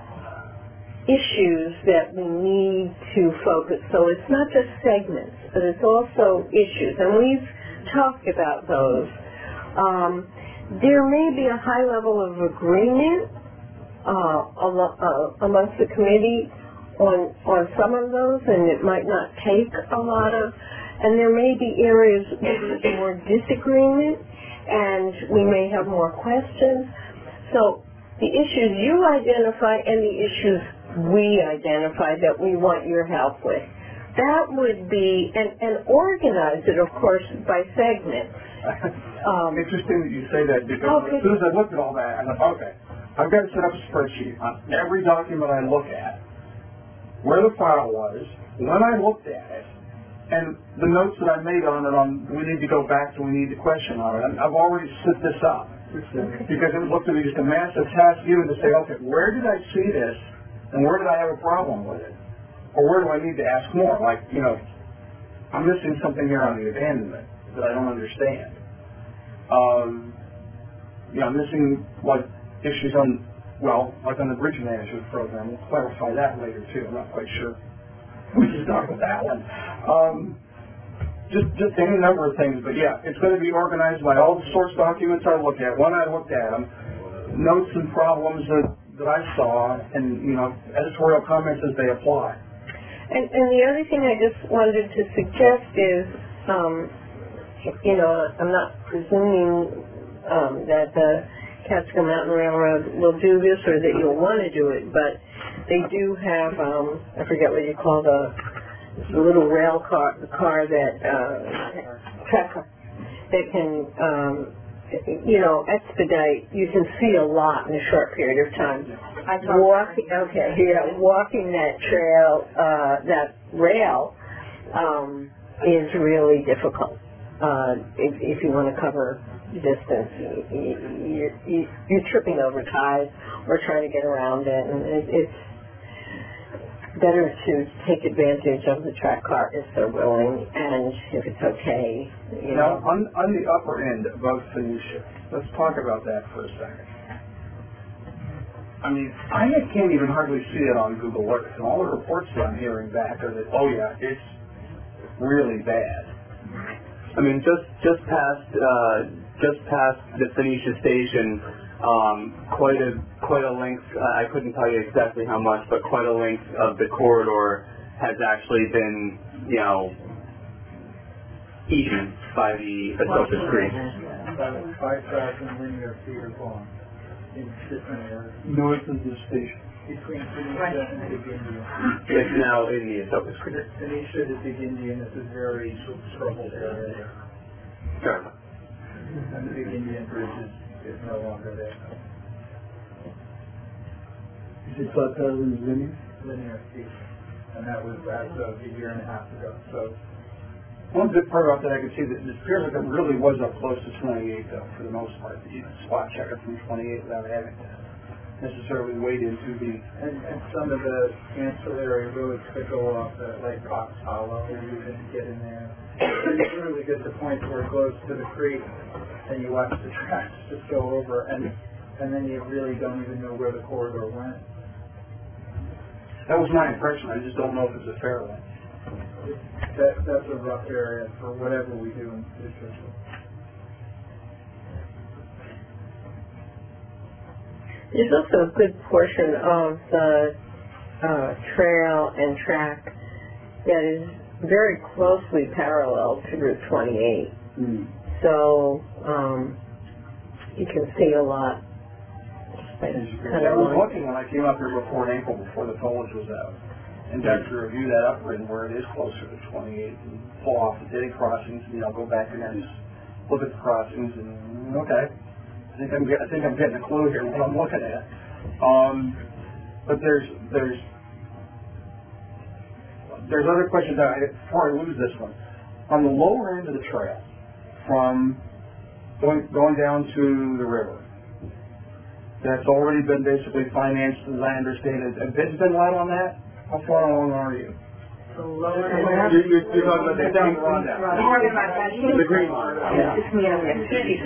issues that we need to focus. So it's not just segments, but it's also issues. And we've talked about those. Um, there may be a high level of agreement uh, alo- uh, amongst the committee on, on some of those, and it might not take a lot of, and there may be areas where there's more disagreement, and we may have more questions. So the issues you identify and the issues we identify that we want your help with. That would be, and, and organize it, of course, by segment. Um, Interesting that you say that, because okay. as soon as I looked at all that, I thought, okay, I've got to set up a spreadsheet on every document I look at, where the file was, when I looked at it, and the notes that I made on it on, we need to go back to, we need to question on it. I've already set this up, because it looked to me just a massive task even to say, okay, where did I see this? And where did I have a problem with it? Or where do I need to ask more? Like, you know, I'm missing something here on the abandonment that I don't understand. Um, you know, I'm missing, like, issues on, well, like on the bridge management program. We'll clarify that later, too. I'm not quite sure. We can start with that one. Um, just, just any number of things. But, yeah, it's going to be organized by all the source documents I look at, when I looked at them, notes and problems that that I saw, and, you know, editorial comments as they apply. And, and the other thing I just wanted to suggest is, um, you know, I'm not presuming um, that the Catskill Mountain Railroad will do this or that you'll want to do it, but they do have, um, I forget what you call the, the little rail car, the car that, uh, track car, that can, um, you know, expedite, you can see a lot in a short period of time. Walking, okay, yeah, walking that trail, uh, that rail, um, is really difficult. Uh, if, if you want to cover distance, you, you, you, you're tripping over ties or trying to get around it, and it, it's better to take advantage of the track car if they're willing, and if it's okay, you know. Now, on, on the upper end above Phoenicia, let's talk about that for a second. I mean, I can't even hardly see it on Google Earth, and all the reports that I'm hearing back are that, oh yeah, it's really bad. I mean, just just past uh, just past the Phoenicia station, um, quite a quite a length. Uh, I couldn't tell you exactly how much, but quite a length of the corridor has actually been, you know, eaten by the Esopus Creek. About five thousand linear feet are gone in different areas. North of the station. Between Phoenicia and Big Indian. It's now in the Esopus Creek. Phoenicia to Big Indian is a very troubled area there. Fair enough. And the Big Indian Bridge is, is no longer there. Is it five thousand linear? Linear feet. And that was as of a year and a half ago. So one good part about that, I could see that it appears like it really was up close to twenty-eight, though, for the most part. You can spot check it from twenty-eight without having to necessarily wade into the... And, and some of the ancillary roads that go off, uh, like Cox Hollow, you can get in there. And you literally get to points where it goes to the creek, and you watch the tracks just go over, and and then you really don't even know where the corridor went. That was my impression. I just don't know if it's a fair one. That, that's a rough area for whatever we do in the future. There's also a good portion of the uh, trail and track that is very closely parallel to Route twenty-eight. Mm. So, um, you can see a lot. Kind I was looking when I came up here before in April, before the foliage was out, and got to review that upgrade where it is closer to twenty-eight and pull off the ditty crossings, and I'll go back and then just look at the crossings and, okay, I think I'm, get, I think I'm getting a clue here what I'm looking at. Um, but there's, there's, there's other questions that I, before I lose this one. On the lower end of the trail, from going, going down to the river, that's already been basically financed, as I understand it. Have bids been let on that? How far along are you? The lower You're, you're, you're talking about the down the rundown. The green line. Yeah. It's me on the city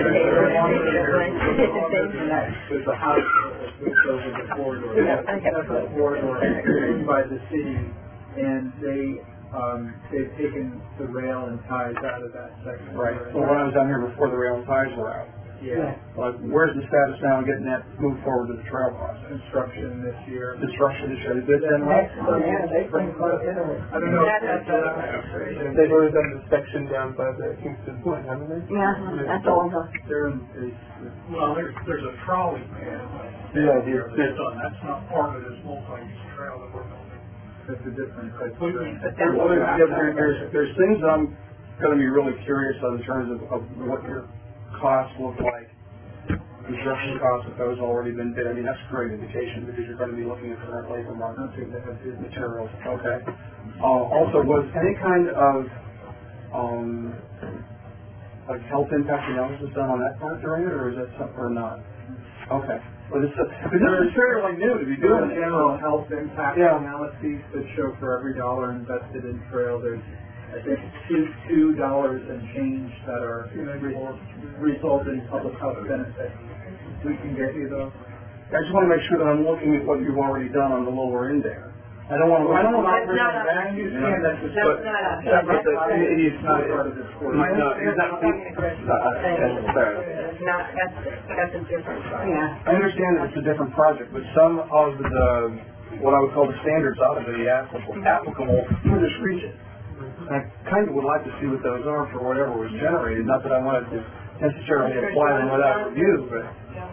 There's a house that goes over the corridor. Yeah, I have That's a corridor owned by the city, and they, um, they've taken the rail and ties out of that section. Right. So when I was down here before the rail and ties were out. Yeah. But where's the status now on getting that moved forward to the trail process? Construction this year. Construction this year. Is this then right? I don't know. if They've already done the section down by the Kingston Point, haven't they? Yeah, that's all the... They're in, they- Well, there's, there's a trolley man. Yeah, There that's done, that's not part of this multi-use trail that we're building. That's a different type of Completely. trail. Well, there's, there- there's, there's things I'm going to be really curious on in terms of, of what your costs look like. Construction costs, if those already been bid. I mean, that's a great indication because you're going to be looking at current labor market materials. Okay. Uh, also, was any kind of um, like health impact analysis done on that part during it, or is that something or not? Okay. Well, this is, this is fairly new to be doing it. General health impact Yeah. analyses that show for every dollar invested in trail, there's I think two two dollars and change that are re- result in public health benefits. We can get you those. I just want to make sure that I'm looking at what you've already done on the lower end there. I don't want to. I don't want to That's not bring it back. us. You know, that's just. That's But, not us. yeah, but the, That's it, it's not part of this course. No, it's not. That's fair. It's not, that's, that's a different project. Yeah. I understand that it's a different project, but some of the what I would call the standards ought to be applicable, applicable for this region. I kind of would like to see what those are for whatever was generated. Not that I wanted to necessarily apply them without review, but.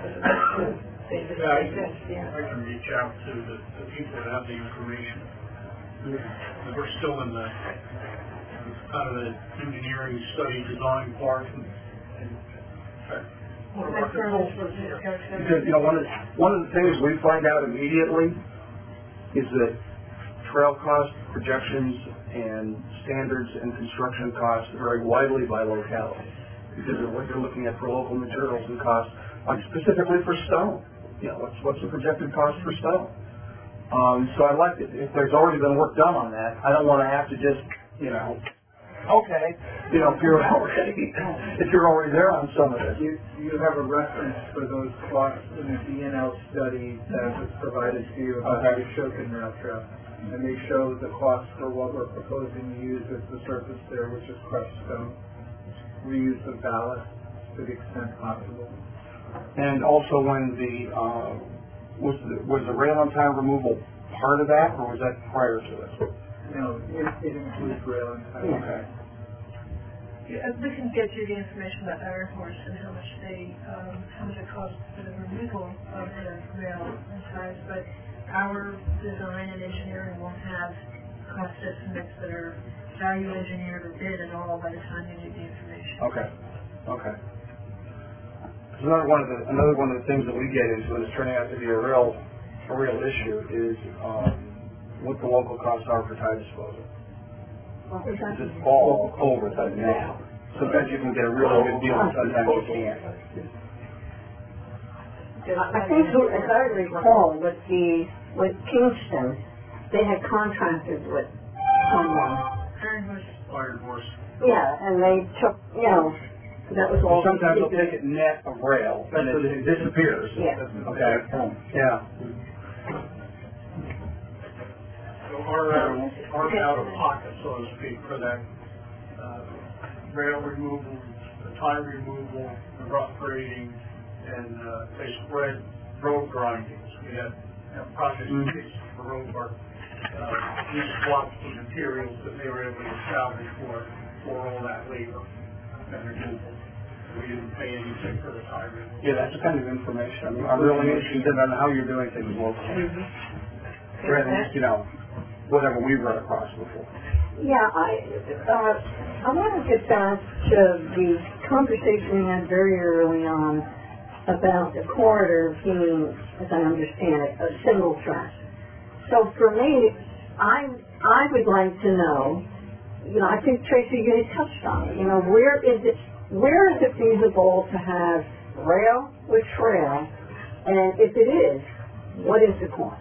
They just, Yeah, I they can, just, yeah. I can reach out to the, the people that have the information. We're still in the, kind of the engineering study design part and, and in fact, one of our consultants here. Because, you know, one of, one of the things we find out immediately is that trail cost projections and standards and construction costs vary widely by locality because of what you're looking at for local materials and costs, like specifically for stone. You know, what's, what's the projected cost for stone? Um, so I like it. If there's already been work done on that, I don't want to have to just, you know, okay, you know, if you're already, if you're already there on some of this. You, you have a reference for those costs in the D N L study that was provided to you about the Ashokan Rail Trail. And they show the cost for what we're proposing to use as the surface there, which is crushed stone, reuse of ballast to the extent possible. And also when the, uh, was the, was the rail on time removal part of that, or was that prior to it? No, it, it includes rail and tie. Okay. Yeah, we can get you the information about Iron Horse and how much they, um, how much it costs for the removal of the rail and ties, but our design and engineering will have cost estimates that are value engineered or bid at all by the time you need the information. Okay. Okay. Another one of the another one of the things that we get into, and it's turning out to be a real a real issue, is um, what the local costs are for tie disposal. It's just all over the now. Sometimes you can get a really good deal, and sometimes you can't. I think, as I recall, with the, with Kingston, they had contracted with someone. Iron Horse. Iron Horse. Yeah, and they took, you know, that was all. Sometimes they'll take it net of rail, and it, it disappears. Yeah. Okay. Yeah. So our, uh, our out of pocket, so to speak, for that, uh, rail removal, the tie removal, the rough grading, and, uh, they spread road grindings. We had, have projects Mhm. for road work uh, we swapped the materials that they were able to salvage for, for all that labor and removal. We didn't pay anything for the time. Yeah, that's the kind of information. I'm, I'm really interested in how you're doing things locally. Rather than, you know, whatever we've run across before. Yeah, I, uh, I want to get back to the conversation we had very early on about the corridor being, as I understand it, a single track. So for me, I, I would like to know, you know, I think Tracy, you touched on it, you know, where is it, where is it feasible to have rail with trail, and if it is, what is the cost?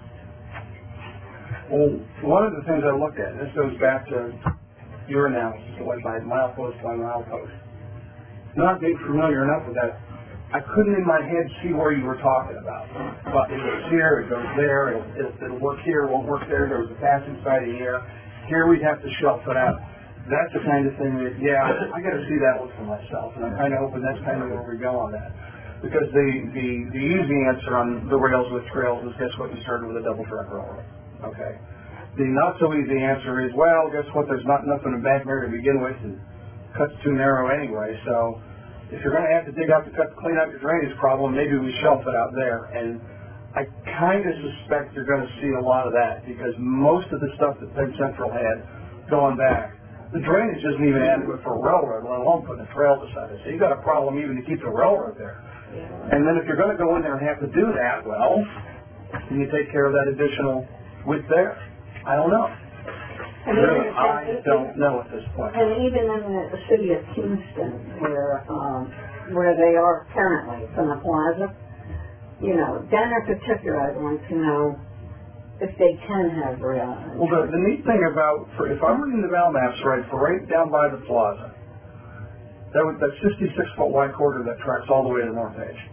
Well, one of the things I looked at, and this goes back to your analysis, it went by mile post by mile post. Not being familiar enough with that, I couldn't in my head see where you were talking about. But it goes here, it goes there, it'll, it'll, it'll work here, it won't work there, there was a passing side of here. Here we'd have to shelf it out. That's the kind of thing that, yeah, I got to see that one for myself, and I'm kind of hoping that's kind of where we go on that. Because the, the, the easy answer on the rails with trails is, guess what, you started with a double track railroad. Okay. The not so easy answer is, well, guess what, there's not nothing in Bankmere to begin with, and cuts too narrow anyway, so if you're going to have to dig out the cut to clean out your drainage problem, maybe we shelf it out there. And I kind of suspect you're going to see a lot of that, because most of the stuff that Penn Central had going back, the drainage isn't even adequate for a railroad, let alone putting a trail beside it. So you've got a problem even to keep the railroad there. And then if you're going to go in there and have to do that, well, can you take care of that additional width there? I don't know. And really, even, I and, don't know at this point. And even in the, the city of Kingston, where um, where they are currently, from the plaza, you know, down in particular, I'd want to know if they can have rail. Well, the, the neat thing about, for, if I'm reading the Val maps right, for right down by the plaza, that was that fifty-six foot wide corridor that tracks all the way to the north edge.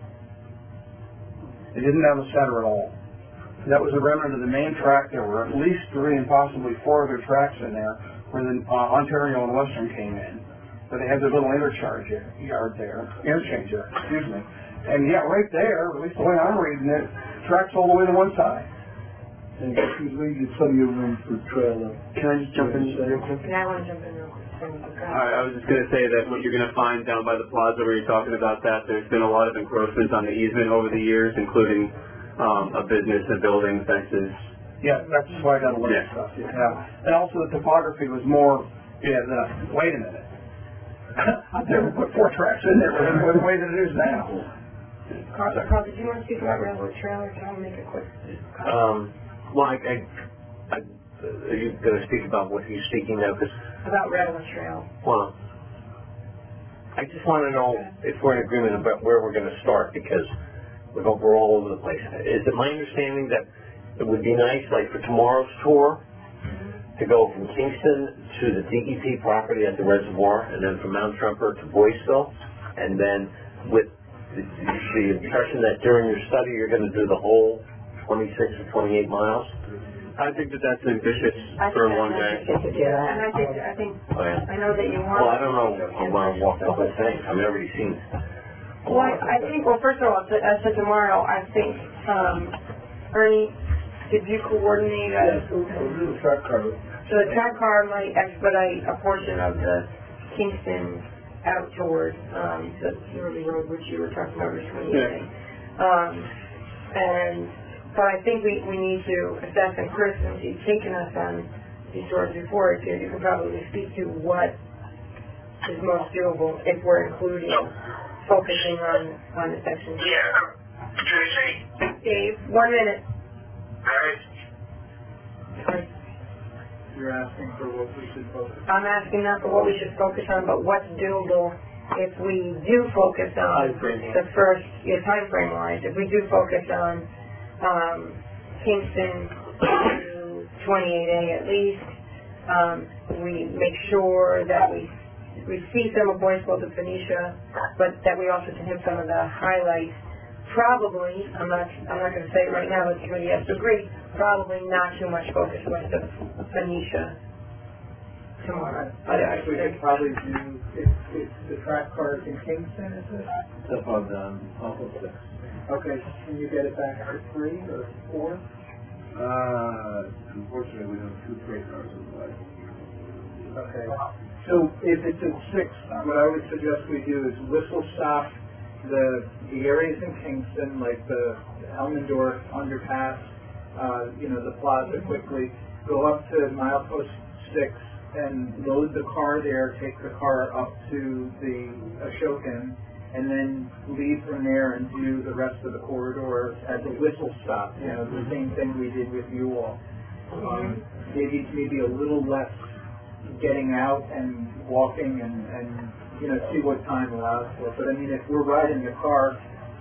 It didn't have a center at all. That was a remnant of the main track. There were at least three and possibly four other tracks in there where the uh, Ontario and Western came in. But they had their little interchange yard there, interchange yard, excuse me. And yeah, right there, at least the way I'm reading it, tracks all the way to one side. And you leave some of your room for trailer. Can I just jump in real quick? Yeah, I want to jump in real quick. I, I was just going to say that what you're going to find down by the plaza where you're talking about that, there's been a lot of encroachments on the easement over the years, including um, a business, a building, fences. Yeah, that's why I got to look at Yeah. stuff. Yeah. And also the topography was more, yeah, the, wait a minute. I've never put four tracks in there with the way that it is now. Carl, Carl, did you want to speak about railroad trailers? I want to make a quick comment. Um, well, I, I, I, are you going to speak about what you're speaking now? Because, About railroad trail. well, I just want to know if we're in agreement about where we're going to start, because we're, go- we're all over the place. Is it my understanding that it would be nice, like for tomorrow's tour, to go from Kingston to the D E P property at the reservoir, and then from Mount Trumper to Boyceville, and then with the, the impression that during your study you're going to do the whole twenty-six or twenty-eight miles? I think that that's ambitious I for think one that's day. ambitious, yeah, and I think, I think, Oh, yeah. I know that you want. Well, I don't know if I want to walk the whole thing. I've never seen it. Well, I, I think, well, first of all, to, uh, to tomorrow, I think, um, Ernie, did you coordinate a... Yes, we'll do the track car. So the track car might expedite a portion of the Kingston out toward, um, the Early Road, which you were talking about originally. Yeah. Um, and, but I think we, we need to assess, and Chris, since he's taken us on these tours before, too, you can probably speak to what is most doable if we're including focusing on, on the section. Yeah. Tracy? Dave, one minute. Alright. Sorry. You're asking for what we should focus on. I'm asking not for what we should focus on, but what's doable if we do focus on the first, yeah, time frame wise, if we do focus on um, Kingston to twenty-eight A at least, um, we make sure that we we see some of Boyceville to Phoenicia, but that we also can hit some of the highlights. Probably, I'm not I'm not going to say it right now, but the committee has to agree, probably not too much focus west of Phoenicia tomorrow. But I We could think probably do, if, if the track car is in Kingston, is it? Stuff on, um, off of six. Okay, can you get it back for three or four? Uh, unfortunately, we have two freight cars in the way. Okay. So if it's at six, what I would suggest we do is whistle stop the the areas in Kingston, like the Elmendorf underpass, uh, you know, the plaza quickly, go up to milepost six and load the car there, take the car up to the Ashokan, and then leave from there and do the rest of the corridor as a whistle stop, you know, the same thing we did with you all. Um, maybe, maybe a little less getting out and walking and, and, you know, see what time allows for. But I mean, if we're riding the car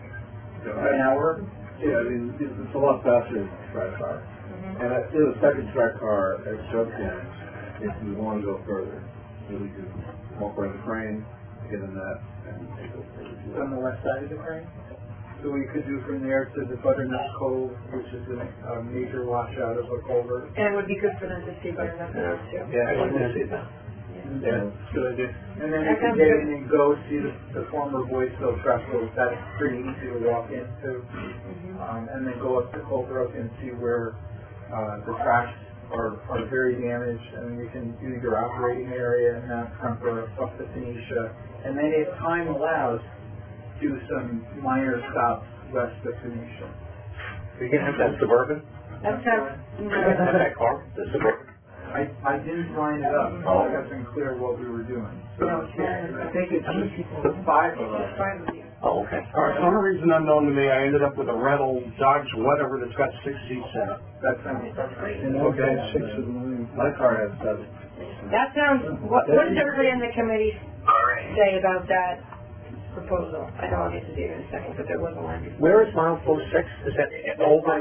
an hour, yeah, I mean, it's a lot faster than a track car. Mm-hmm. And I feel the second track car at Shokan, if we want to go further, so we can walk by the crane, get in that, and go further. On the west side of the crane? So we could do from there to the Butternut Cove, which is a, a major washout of a culvert. And it would be good for them to see Butternut Cove too. Yeah, I want to see that. Yeah, that's good idea. And then we can get in and go see the, the former Boyceville truck road. That's pretty easy to walk into. Mm-hmm. Um, and then go up to Colebrook and see where uh, the tracks are, are very damaged. And we can do your operating area and Mount Crumpler up to Phoenicia. And then if time allows, do some minor stops west of Phoenicia. Are you going to have that Suburban? That's how, Are you going to have that car, the Suburban? I, I didn't line it up, so it wasn't clear what we were doing. So, I think it's just the five of us. Oh, okay. All right, for some reason unknown to me, I ended up with a rental Dodge whatever that's got six seats in it. That sounds perfect. Okay. Six of them. My car has seven. that sounds, what, what does everybody in the committee say about that proposal? I know I'll get to do it in a second, but there was a line before. Where is milepost six? Is that over?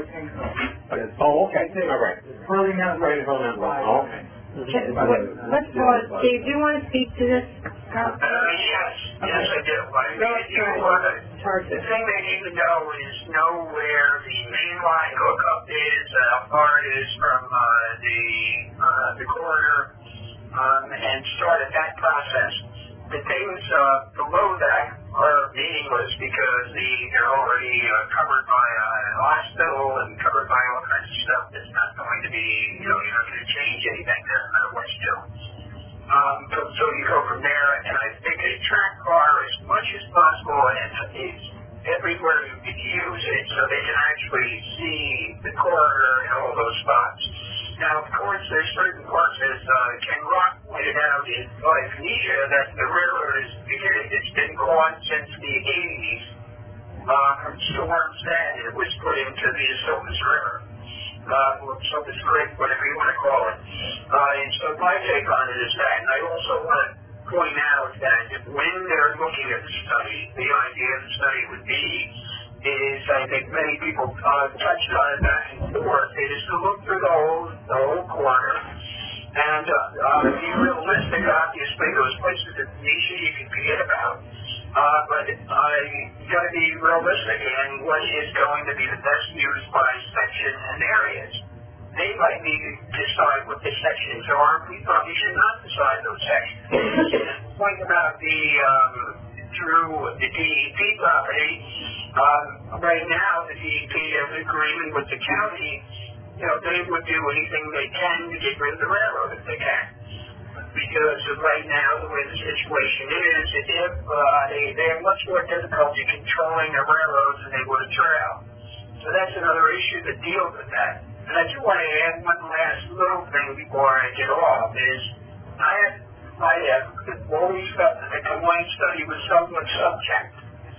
Oh, okay. All right. Hurley Mountain Right, hold on. Oh, okay. Can, what, let's pause. Steve, do you want to speak to this? Carl? Uh, yes, yes I do. I Go mean, you, ahead. uh, Charge the it. thing they need to know is know where the main line hookup is, uh, how far it is from uh, the uh, the corridor, um, and start at that process. The things uh, below that are meaningless because the, they're already uh, covered by a hospital and covered by all kinds of stuff that's not going to be, you know, you're not going to change anything there no matter what you do. Um, so, so you go from there, and I think a track car as much as possible and is everywhere you can use it so they can actually see the corridor and all those spots. Now, of course, there's certain parts, as uh, Ken Rock pointed out in Phoenicia, that the river is, it's been gone since the eighties, uh, from storms then. It was put into the Esopus River, uh, or Esopus Creek, whatever you want to call it. Uh, and so my take on it is that, and I also want to point out that when they're looking at the study, the idea of the study would be is, I think many people uh, touched on it back and forth, is to look through the whole, the whole corner and uh, uh, be realistic. Obviously, those places that Phoenicia you can forget about, uh, but uh, you got to be realistic in what is going to be the best used by section and areas. They might need to decide what the sections are. We probably should not decide those sections. The point about the um, through the D E P property, um, right now the D E P has an agreement with the county. You know, they would do anything they can to get rid of the railroad if they can. Because of right now, the way the situation is, if uh, they, they have much more difficulty controlling the railroads than they would a trail. So that's another issue that deals with that. And I do want to add one last little thing before I get off is I have, I have always felt that the combined study was somewhat subject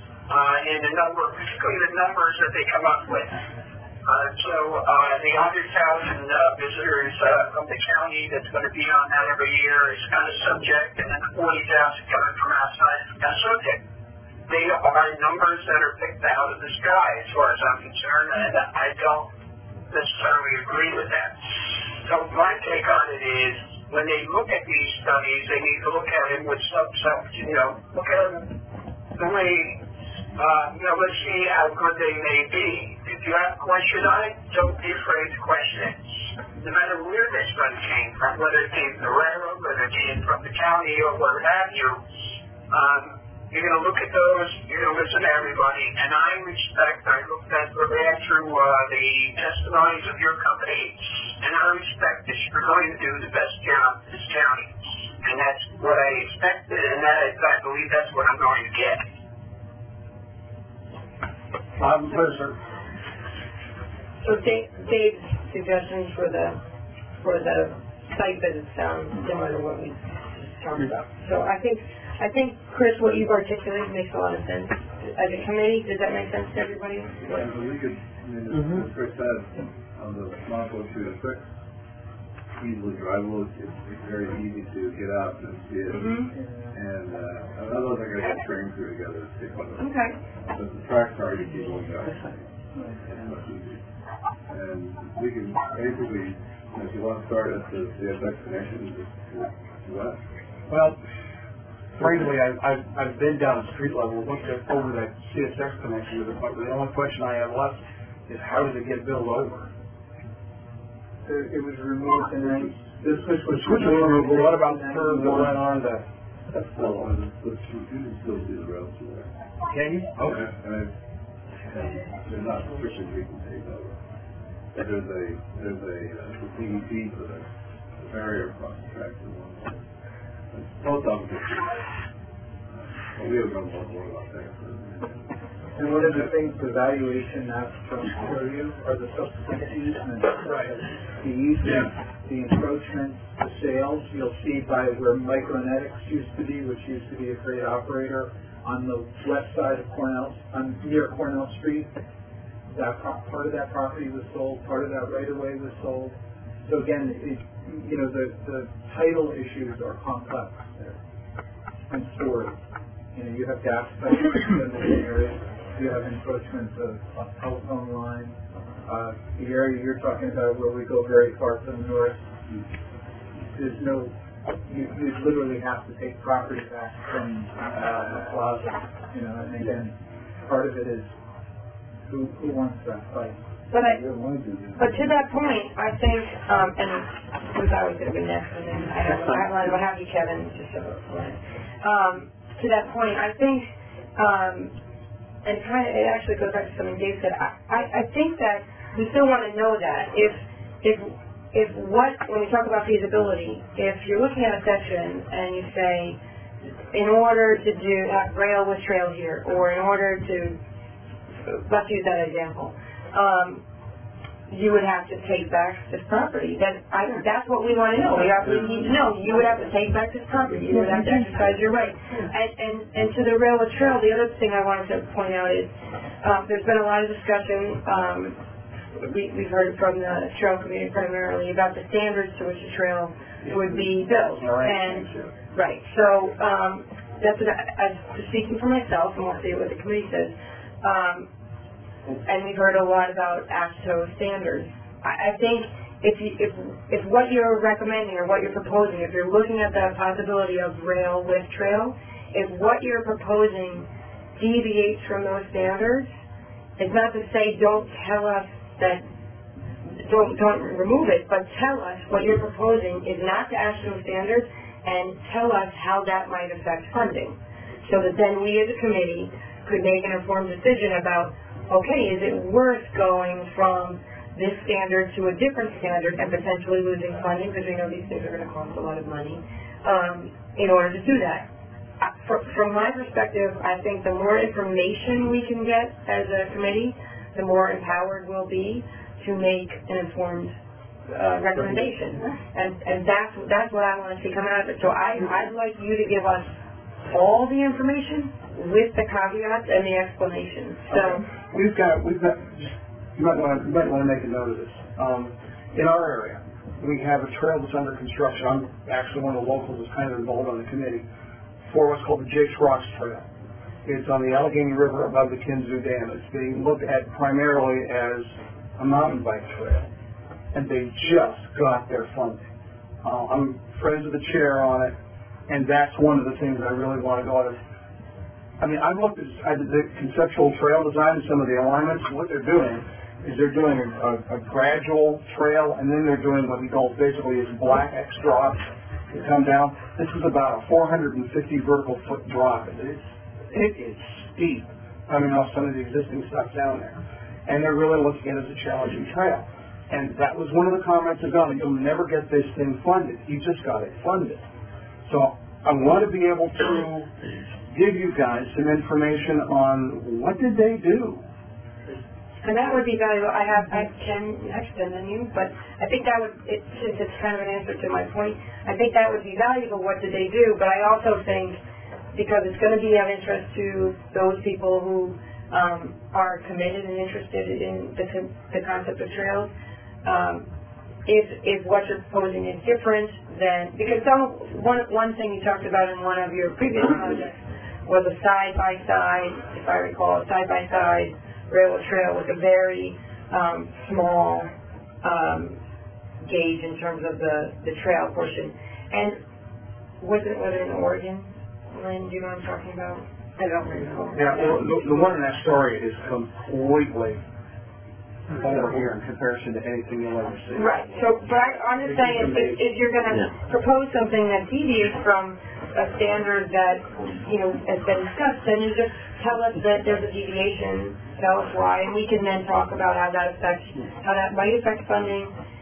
uh, in the number, particularly the numbers that they come up with. Uh, so uh, the one hundred thousand uh, visitors uh, from the county that's going to be on that every year is kind of subject, and then the forty thousand coming from outside is kind of subject. They are numbers that are picked out of the sky as far as I'm concerned, and I don't necessarily agree with that. So my take on it is, when they look at these studies, they need to look at them with some, some you know, look at them the way, uh, you know, let's see how good they may be. If you have a question on it, don't be afraid to question it. No matter where this study came from, whether it came from the railroad, whether it came from the county, or what have you, um, You're going to look at those, you're going to listen to everybody, and I respect, I looked at, read through uh, the testimonies of your company, and I respect that you're going to do the best job in this county. And that's what I expected, and that is, I believe that's what I'm going to get. I'm clear, sir. So Dave, Dave's suggestions for the, for the site visits sound similar to what we just talked about. So I think, I think, Chris, what you've articulated makes a lot of sense. As a committee, does that make sense to everybody? Yeah, so we could, I mean, Mm-hmm. as Chris said, on the Monaco two to six, easily drivable, it's, it's very easy to get out and see it. Mm-hmm. And, uh, otherwise I gotta get train crew together to take one of them. Okay. But the track car, you keep going down. It's much easier. And we can basically, you know, if you want to start at the C S X connection, just do that. Well, frankly, I've, I've, I've been down at street level, looked at over that C S X connection with it, but the only question I have left is how does it get built over? It it was removed and then, this switch was. The switch was removed, but what about the curve that went on the, That's still on, but you can still do the rails through there. can you? Okay. And I, and they're not restricted, we can take over. But there's a, there's a, uh, P E T for the the barrier across the track to one side. And both of them. Well, we have run one more about that. And one of the things the valuation maps don't show you are the subsequent easements. Right. The easement, the encroachment, the sales, you'll see by where Micronetics used to be, which used to be a great operator on the west side of Cornell, on near Cornell Street. That pro- part of that property was sold, part of that right-of-way was sold. So again, it, you know, the, the title issues are complex there and stored. You know, you have gas pipes in the area, you have encroachments of, of telephone lines. Uh, the area you're talking about where we go very far to the north, there's no, you, you literally have to take property back from uh, the plaza, you know, and again, part of it is who, who wants that site? But I, but to that point, I think, um, and who's always going to be next, and then I have, I have, what have you, Kevin, just so, um, to that point, I think, um, and kind of, it actually goes back to something Dave said, I, I, I think that we still want to know that if, if, if what, when we talk about feasibility, if you're looking at a section and you say, in order to do, have rail with trail here, or in order to, let's use that example, um, you would have to take back this property. That I, that's what we want to know. We, have, we need to know. You would have to take back this property. You would have to exercise your right. And, and, and to the railroad trail, the other thing I wanted to point out is um, there's been a lot of discussion. Um, we, we've heard from the trail community primarily about the standards to which the trail would be built. And right. So um, that's what I, I'm speaking for myself, and we'll see what the committee says. Um, and we've heard a lot about AASHTO standards. I, I think if, you, if if what you're recommending or what you're proposing, if you're looking at the possibility of rail with trail, if what you're proposing deviates from those standards, it's not to say don't tell us that, don't, don't remove it, but tell us what you're proposing is not to AASHTO standards, and tell us how that might affect funding, so that then we as a committee could make an informed decision about, okay, is it worth going from this standard to a different standard and potentially losing funding, because we know these things are going to cost a lot of money, um, in order to do that. Uh, for, from my perspective, I think the more information we can get as a committee, the more empowered we'll be to make an informed uh, recommendation. And, and that's, that's what I want to see coming out of it. So I, I'd like you to give us all the information with the caveats and the explanation. So okay. we've got we've got you might want to you might want to make a note of this. Um, in our area, we have a trail that's under construction. I'm actually one of the locals that's kind of involved on the committee for what's called the Jake's Rocks Trail. It's on the Allegheny River above the Kinzoo Dam. It's being looked at primarily as a mountain bike trail, and they just got their funding. Uh, I'm friends with the chair on it, and that's one of the things I really want to go at. I mean, I've looked at, at the conceptual trail design and some of the alignments. What they're doing is they're doing a, a, a gradual trail, and then they're doing what we call basically is black X drops that come down. This is about a four hundred fifty vertical foot drop. It's It is steep, I mean, off some of the existing stuff down there. And they're really looking at it as a challenging trail. And that was one of the comments of going, you'll never get this thing funded. You just got it funded. So I want to be able to give you guys some information on what did they do. And that would be valuable. I have, I can next than you, but I think that would, it, since it's kind of an answer to my point, I think that would be valuable. What did they do? But I also think, because it's going to be of interest to those people who um, are committed and interested in the, the concept of trails, um, if, if what you're proposing is different, then, because some, one, one thing you talked about in one of your previous projects was a side-by-side, if I recall, a side-by-side railroad trail with a very um, small um, gauge in terms of the, the trail portion. And was it, was it in Oregon? Lynn, do you know what I'm talking about? I don't recall. Yeah, well, the, the one in that story is completely over here in comparison to anything you'll ever see. Right. So, but I, I'm just saying, if, if you're going to Yeah. propose something that deviates from a standard that, you know, has been discussed, then you just tell us that there's a deviation, tell us why, and we can then talk about how that affects, how that might affect funding,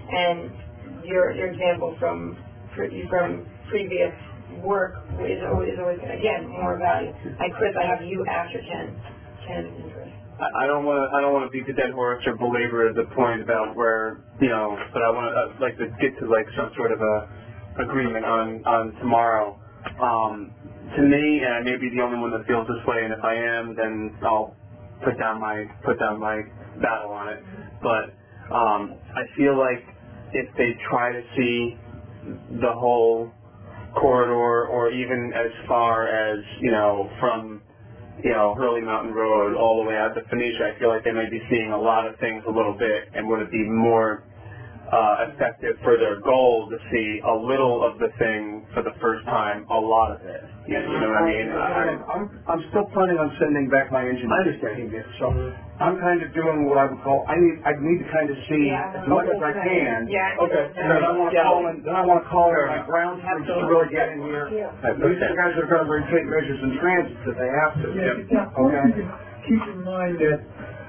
and your your example from pre- from previous work is always, is always again more value. Like Chris, I have you after Ken. Ken and Chris. I don't want to. I don't want to beat the dead horse or belabor the point about where you know. But I want to uh, like to get to like some sort of a agreement on on tomorrow. Um, to me, and I may be the only one that feels this way. And if I am, then I'll put down my put down my battle on it. But um, I feel like if they try to see the whole corridor, or even as far as you know from you know, Hurley Mountain Road all the way out to Phoenicia, I feel like they may be seeing a lot of things a little bit, and would it be more uh, effective for their goal to see a little of the thing for the first time, a lot of it. You know, you know what I mean? I, I'm, I'm still planning on sending back my engineering team here, so I'm kind of doing what I would call, I need, I need to kind of see Yeah, as much as I can. Yeah. Okay. And then I want to Yeah. call in, then I want to call in my ground crews to really get in here. These are the guys that are going to bring tape measures in transit that they have to. Yeah, but now, Okay. keep in mind that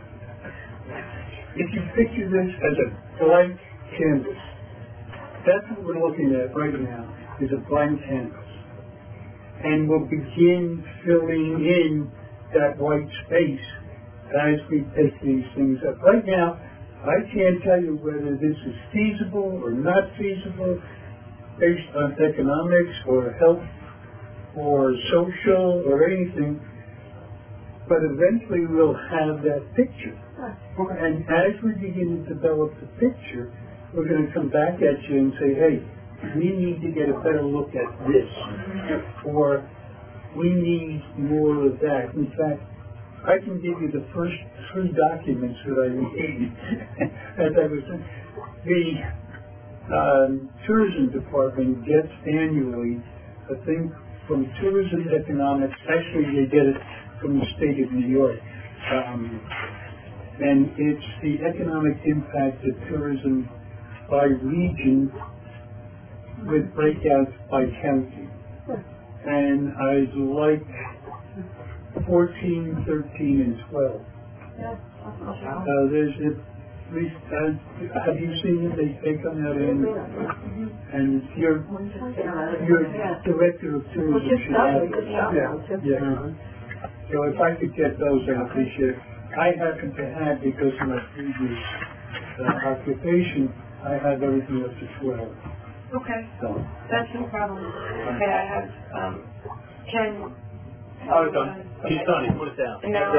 if you picture this as a blank canvas, that's what we're looking at right now, is a blank canvas. And we'll begin filling in that white space as we pick these things up. Right now, I can't tell you whether this is feasible or not feasible based on economics or health or social or anything, but eventually we'll have that picture. And as we begin to develop the picture, we're going to come back at you and say, hey, we need to get a better look at this, or we need more of that. In fact, I can give you the first three documents that I need. As I was saying, the um, tourism department gets annually a thing from tourism economics. Actually, they get it from the state of New York. Um, and it's the economic impact of tourism by region with breakouts by county. And I'd like fourteen, thirteen, and twelve. Uh, there's at least, uh, have you seen it? They, they come out in, and your, your director of tourism should have it. Yeah, yeah. So if I could get those, I'd appreciate it. I happen to have, because of my previous uh, occupation, I have everything up to twelve. Okay. So. That's no problem. Okay, I have, um, Ken. I was done. He's done, he put it down. No.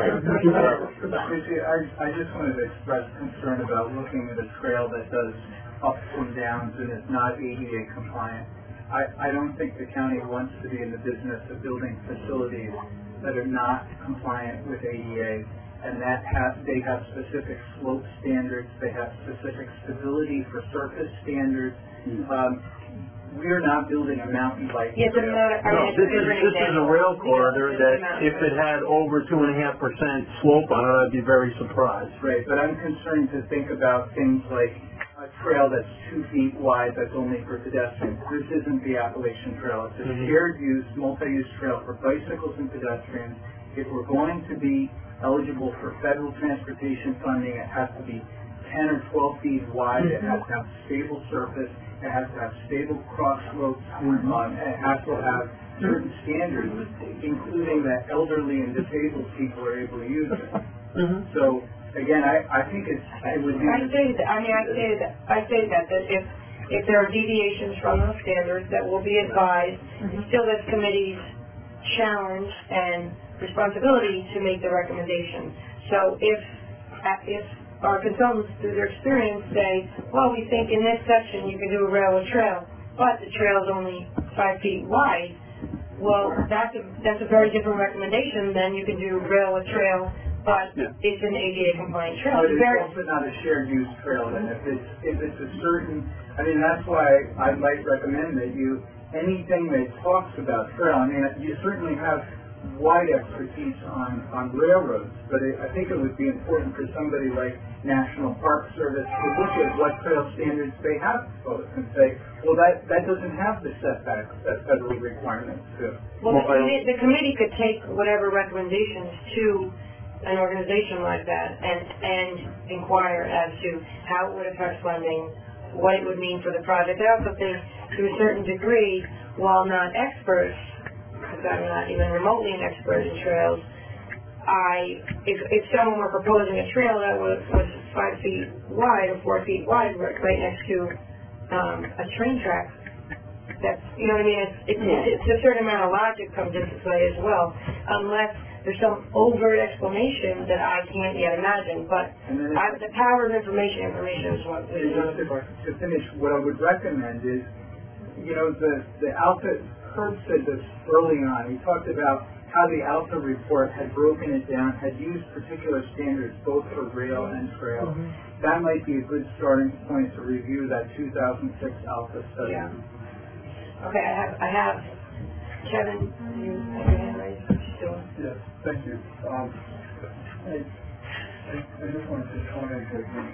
You see, I, I just wanted to express concern about looking at a trail that does ups and downs and is not A D A compliant. I, I don't think the county wants to be in the business of building facilities that are not compliant with A D A, and that has, they have specific slope standards, they have specific stability for surface standards. Um, we're not building a mountain bike Yeah, trail. but not, I No, mean, this it's is, an this is a example. rail Yeah, corridor it's that a mountain. if it had over two and a half percent slope on it, I'd be very surprised. Right, but I'm concerned to think about things like a trail that's two feet wide that's only for pedestrians. This isn't the Appalachian Trail. It's a Mhm. shared use, multi-use trail for bicycles and pedestrians. If we're going to be eligible for federal transportation funding, it has to be ten or twelve feet wide. It has to have stable surface. It has to have stable cross slopes. Um, it has to have certain standards, including that elderly and disabled people are able to use it. Mhm. So again, I, I think it's, it would be... I say that, I mean, I say that, I say that, that if, if there are deviations from those standards, that will be advised. Still, this committee's challenge and responsibility to make the recommendation. So if, uh, if our consultants, through their experience, say, well, we think in this section you can do a railroad trail, but the trail is only five feet wide, well, that's a, that's a very different recommendation than you can do railroad trail, but Yeah. it's an A D A compliant trail. But It's it's very, also not a shared use trail, and if it's, if it's a certain, I mean, that's why I might recommend that you, anything that talks about trail, I mean, you certainly have wide expertise on, on railroads, but it, I think it would be important for somebody like National Park Service to look at what trail standards they have proposed and say, well, that, that doesn't have the setbacks that federal requirements do. well, the committee, the committee could take whatever recommendations to an organization like that and, and inquire as to how it would affect funding, what it would mean for the project. I also think, to a certain degree, while not experts, because I'm not even remotely an expert in trails, I, if, if someone were proposing a trail that was, was five feet wide or four feet wide, right right next to um, a train track, that's, you know what I mean, it's, it's, it's a certain amount of logic comes into play as well, unless there's some overt explanation that I can't yet imagine, but And then if- I, the power of information, information is what And is just to, to finish, what I would recommend is, you know, the, the Alta, Herb said this early on, he talked about how the Alta report had broken it down, had used particular standards both for rail and trail. Mm-hmm. That might be a good starting point to review that two thousand six Alta study. Yeah. Okay, I have, I have, Kevin, you have your hand raised, what you doing? Yes, thank you. Um, I, I, I just wanted to comment that the,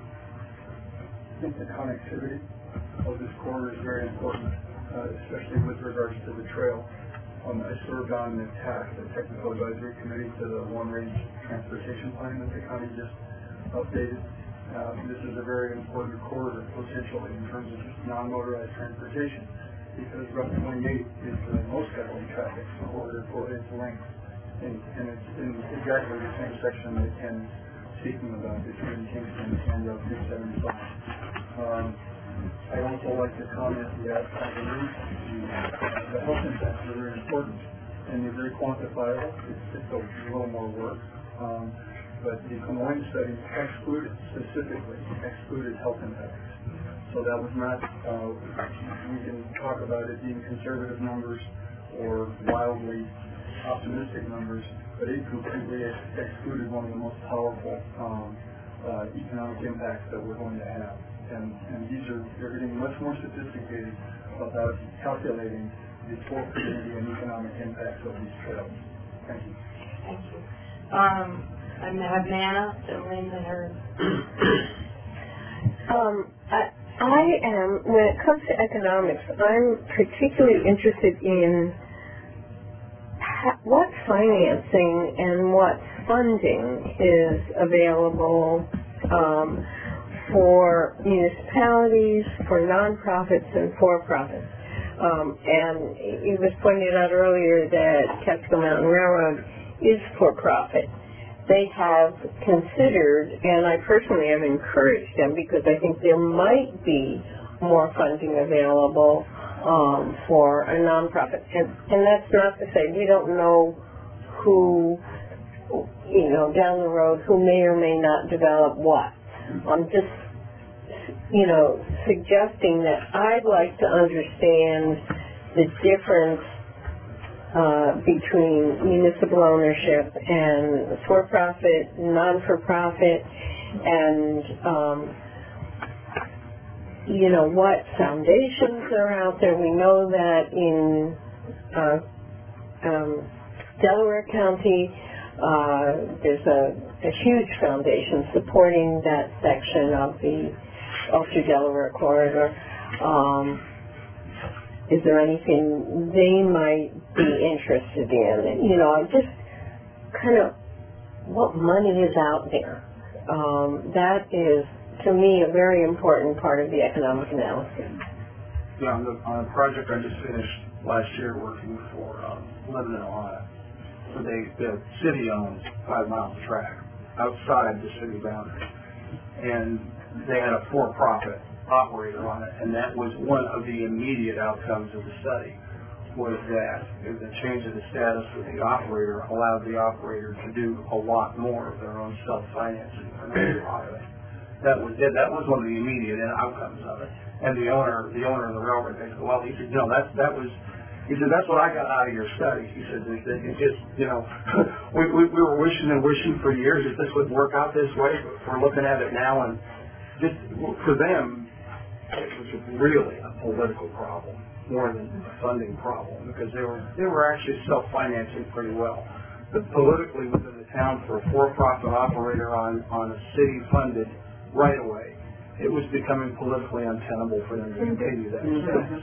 I think the connectivity of this corridor is very important, uh, especially with regards to the trail. Um, I served on the T A C, the Technical Advisory Committee, to the One Range Transportation Plan that the county just updated. Uh, this is a very important corridor potentially in terms of non-motorized transportation, because Route twenty-eight is the most heavily trafficked corridor for its length, and, and it's in exactly the same section that Ken is speaking about between Kingston and Route two seventy-five. Um, I also like to comment that I believe the, uh, the health impacts are very important, and they're very quantifiable. It's, it's a little more work, um, but the Comoine study excluded, specifically excluded health impacts. So that was not, uh, we can talk about it being conservative numbers or wildly optimistic numbers, but it completely ex- excluded one of the most powerful um, uh, economic impacts that we're going to have. And, and these are, they're getting much more sophisticated about calculating the full community and economic impacts of these trails. Thank you. Thank you. Um, I'm gonna have Nana, then Lynn, and her. Um, I, I am, when it comes to economics, I'm particularly interested in ha- what financing and what funding is available um, for municipalities, for nonprofits, and for-profits. Um, and it was pointed out earlier that Catskill Mountain Railroad is for-profit. They have considered, and I personally have encouraged them because I think there might be more funding available um, for a nonprofit. And, and that's not to say we don't know who, you know, down the road who may or may not develop what. I'm just, you know, suggesting that I'd like to understand the difference uh, between municipal ownership and for-profit, non-for-profit, and, um, you know, what foundations are out there. We know that in uh, um, Delaware County, uh, there's a, a huge foundation supporting that section of the Ulster Delaware corridor. Um, is there anything they might be interested in? You know, just kind of what money is out there. Um, that is, to me, a very important part of the economic analysis. Yeah, on the, on a project I just finished last year working for um, Lebanon, Ohio. So they, the city owns five miles of track outside the city boundary. And they had a for-profit operator on it, and that was one of the immediate outcomes of the study, was that the change of the status of the operator allowed the operator to do a lot more of their own self-financing for non-profit. That was it. That was one of the immediate outcomes of it. And the owner, the owner of the railroad, they said, well, he said, no, that that was. He said, that's what I got out of your study. He said, it, it just, you know, we, we, we were wishing and wishing for years that this would work out this way, but we're looking at it now, and just for them, it was really a political problem more than a funding problem, because they were they were actually self-financing pretty well. But politically within the town, for a for-profit operator on, on a city-funded right-of-way, it was becoming politically untenable for them to continue that status.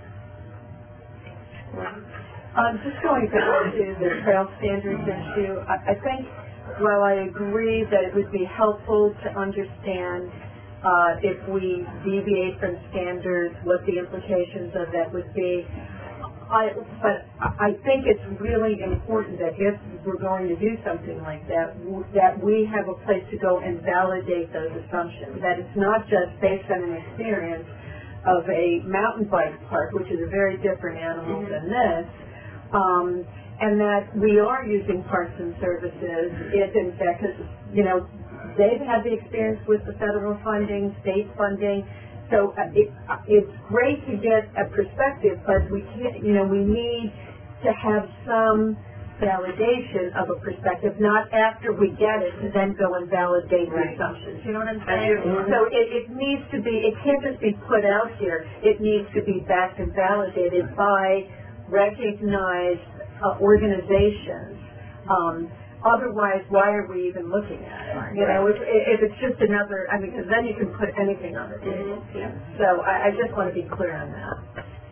Um, just going back to the trail standards issue, I, I think while I agree that it would be helpful to understand uh, if we deviate from standards, what the implications of that would be, I, but I think it's really important that if we're going to do something like that, w- that we have a place to go and validate those assumptions, that it's not just based on an experience of a mountain bike park, which is a very different animal than this, um, and that we are using parts and services if, in fact, because, you know, they've had the experience with the federal funding, state funding, so uh, it, uh, it's great to get a perspective, but we can't, you know, we need to have some validation of a perspective, not after we get it to then go and validate the assumptions. You know what I'm saying? Mm-hmm. So it, it needs to be, it can't just be put out here. It needs to be backed and validated by recognized uh, organizations. Um, otherwise, why are we even looking at it? You know, if, if it's just another, I mean, because then you can put anything on the table. Mm-hmm. So I, I just want to be clear on that.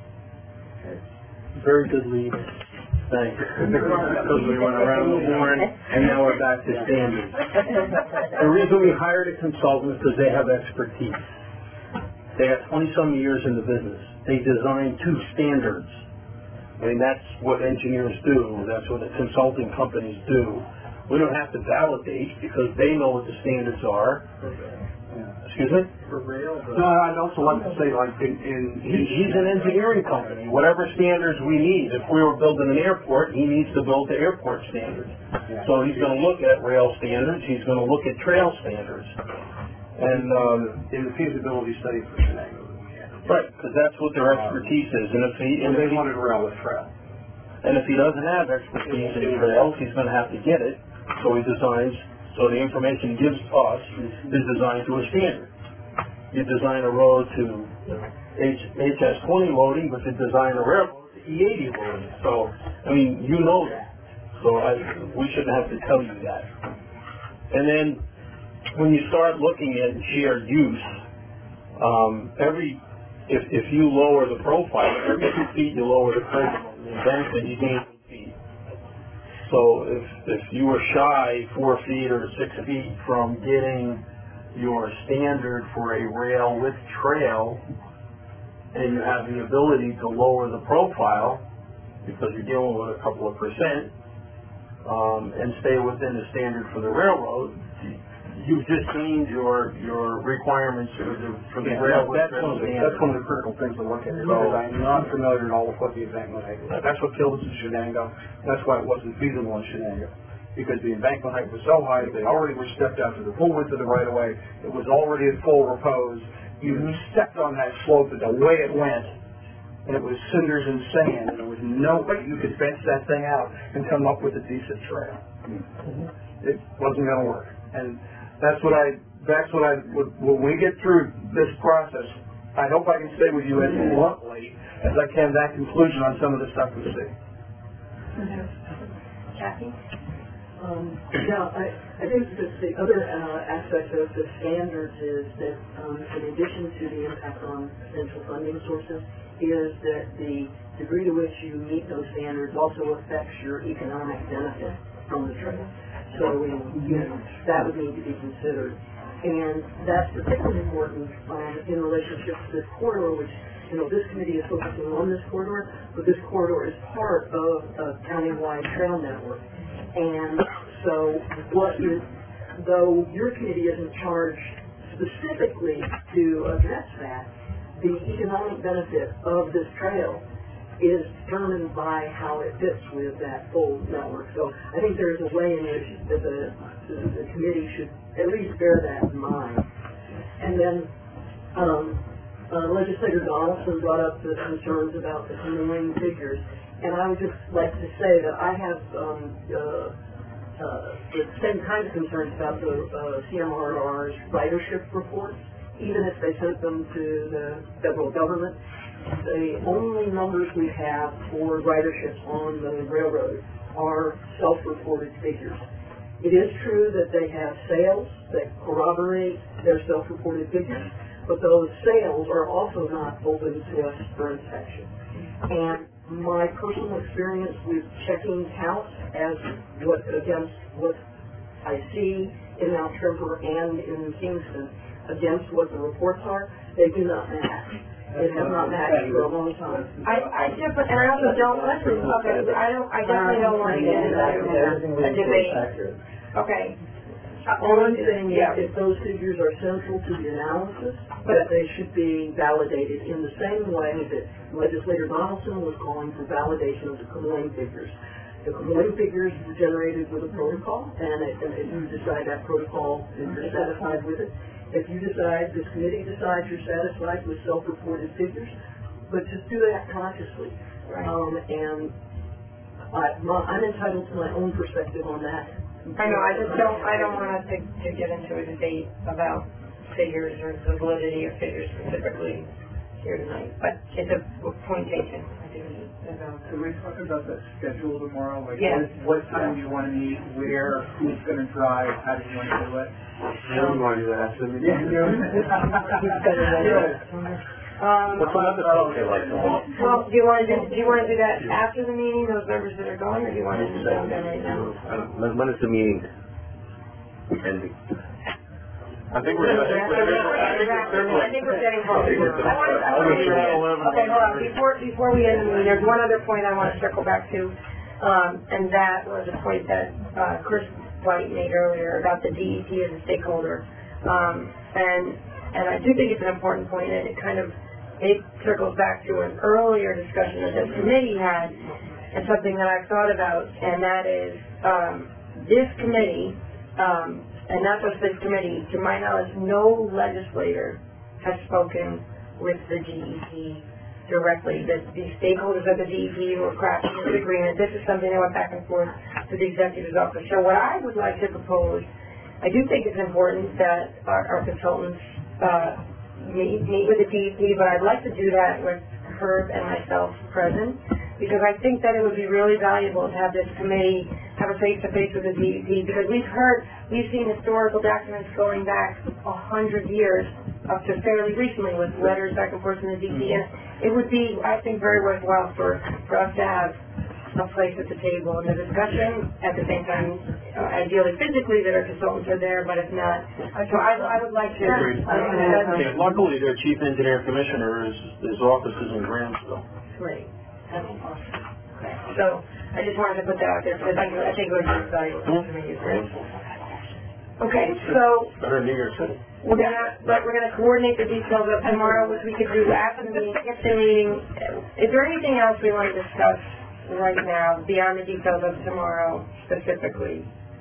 Very good lead. Thanks. Because we went around the horn, and now we're back to standards. The reason we hired a consultant is because they have expertise. They have twenty-some years in the business. They design two standards. I mean, that's what engineers do. That's what the consulting companies do. We don't have to validate because they know what the standards are. Excuse me? For rail? No, I'd also like to say, like, in... in he, he's an engineering company. Whatever standards we need. If we were building an airport, he needs to build the airport standards. Yeah. So he's going to look at rail standards. He's going to look at trail standards. And um, in the feasibility study for Shenango. Right, because that's what their expertise is. And if he... And they wanted rail with trail. And if he doesn't have expertise in trails, he's going to have to get it. So he designs... So the information he gives us is designed to a standard. You design a road to H S twenty loading, but you design a railroad to E eighty loading. So, I mean, you know that. So I, we shouldn't have to tell you that. And then when you start looking at shared use, um, every if if you lower the profile, every two feet you lower the profile. The embankment, you gain two feet. So if if you were shy four feet or six feet from getting your standard for a rail with trail, and you have the ability to lower the profile because you're dealing with a couple of percent, um, and stay within the standard for the railroad, you've just gained your your requirements for the for the yeah, rail. That's one, of the, that's one of the critical things to look at. So, because I'm not familiar at all with what the embankment height was. That's what killed us in Shenango. That's why it wasn't feasible in Shenango. Because the embankment height was so high, they already were stepped out to the full width of the right of way. It was already at full repose. You mm-hmm. stepped on that slope, and the way it went, and it was cinders and sand, and there was no way you could fence that thing out and come up with a decent trail. Mm-hmm. It wasn't going to work. And that's what I, that's what I, when we get through this process, I hope I can stay with you as bluntly as I can that conclusion on some of the stuff we see. Mm-hmm. Kathy? Um, yeah, I, I think that the other uh, aspect of the standards is that, um, in addition to the impact on potential funding sources, is that the degree to which you meet those standards also affects your economic benefit from the trail. So, you know, that would need to be considered. And that's particularly important um, in relationship to this corridor, which, you know, this committee is focusing on this corridor, but this corridor is part of a countywide trail network. And so what is, though your committee isn't charged specifically to address that, the economic benefit of this trail is determined by how it fits with that full network. So I think there's a way in which the, the, the committee should at least bear that in mind. And then um, uh, Legislator Donaldson brought up the concerns about the canoeing figures. And I would just like to say that I have um, uh, uh, the same kind of concerns about the uh, C M R R's ridership reports, even if they sent them to the federal government. The only numbers we have for riderships on the railroad are self-reported figures. It is true that they have sales that corroborate their self-reported figures, but those sales are also not open to us for inspection. And my personal experience with checking counts as what against what I see in Mount Trimper and in Kingston against what the reports are, they do not match. They have not matched for a long time. I, I definitely, and I also don't, listen, okay, I don't, I definitely don't want to get into that, a debate. Okay. All I'm saying is if those figures are central to the analysis, that they should be validated in the same way that Legislator Donaldson was calling for validation of the canoeing figures. The canoeing figures were generated with a protocol, and if, and if you decide that protocol, and you're satisfied with it, if you decide, this committee decides you're satisfied with self-reported figures, but just do that consciously. Right. Um, and I, my, I'm entitled to my own perspective on that. I know, I just don't, I don't want us to, to get into a debate about figures or the validity of figures specifically here tonight, but it's a point taken. I think we should, uh, Could we talk about the schedule tomorrow? Like, Yeah. what, what time do you want to meet? Where? Who's going to drive? How do you want to do it? I don't want to do that. So Um, What's another thing they like to want? well, do you want to do, do you want to do that after the meeting, those members that are going, or do you want to do that right now? When, when is the meeting ending? I think we're, I think we're, I think we're getting close. I want to, I want to, okay, hold on, before, before we end the meeting, there's one other point I want to circle back to, um, and that was a point that, uh, Chris White made earlier about the D E P as a stakeholder. Um, and, and I do think it's an important point, and it kind of, it circles back to an earlier discussion that the committee had, and something that I've thought about, and that is, um, this committee, um, and not just this committee, to my knowledge, no legislator has spoken with the D E P directly. The, the stakeholders of the D E P were crafting this agreement. This is something that went back and forth to the executive's office. So what I would like to propose, I do think it's important that our, our consultants uh, meet, meet with the D E P, but I'd like to do that with Herb and myself present, because I think that it would be really valuable to have this committee have a face-to-face with the D E P, because we've heard, we've seen historical documents going back a hundred years up to fairly recently with letters back and forth from the D E P, and it would be, I think, very worthwhile for, for us to have a place at the table in the discussion, at the same time, uh, ideally physically that our consultants are there, but if not, so I, I would like to. Yeah, luckily, their chief engineer commissioner is, his office is in Grantsville. Great. That's awesome. Okay. So I just wanted to put that out there because I, I think it would be valuable to me as well. Okay, so Better New York City. we're gonna but we're gonna coordinate the details of tomorrow, which we could do after the meeting. Get the meeting. Is there anything else we want to discuss right now beyond the details of tomorrow specifically?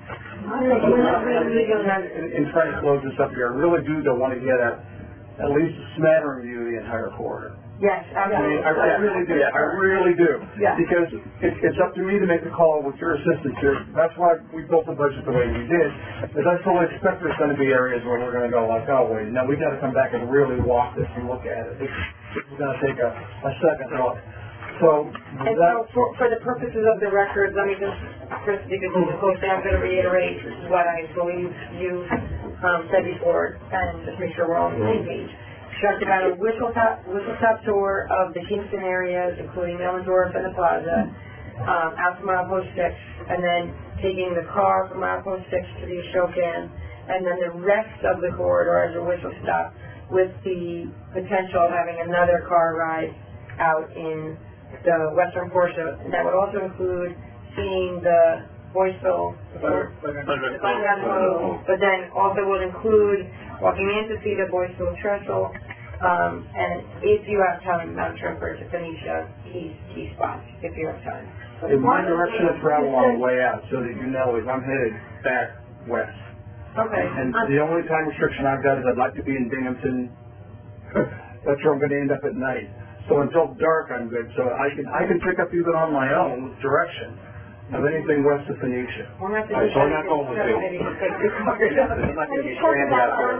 In, in trying to close this up here, I really do though want to get at at least a smattering view of the entire corridor. Yes, I mean, I, I really do. I really do. Yeah. Because it, it's up to me to make the call with your assistance here. That's why we built the budget the way we did. Because I fully expect there's going to be areas where we're going to go like, oh wait, now we got to come back and really walk this and look at it. It's, it's going to take a, a second look. So, And that, so for, for the purposes of the record, let me just, Chris, because it's close, I'm going to reiterate what I believe you um, said before and just make sure we're all on the same page. Talked about a whistle top, whistle top tour of the Kingston areas, including Ellendorf and the Plaza, um, out to Milepost six, and then taking the car from Milepost six to the Ashokan, and then the rest of the corridor as a whistle stop with the potential of having another car ride out in the western portion. And that would also include seeing the Boyceville, the Underground Road, but then also would include walking in to see the Boyceville Trestle, um, and if you have time, Mount Trimford to Phoenicia, key, key spots, if you have time. in my direction of travel on the way out, so that you know, is I'm headed back west. Okay. And the only time restriction I've got is I'd like to be in Binghamton. That's where I'm going to end up at night. So until dark, I'm good. So I can I can pick up even on my own direction of anything west of Phoenicia. We'll have to All right, so I'm not going with you. maybe just take this market up. I'm not going to get stranded out there.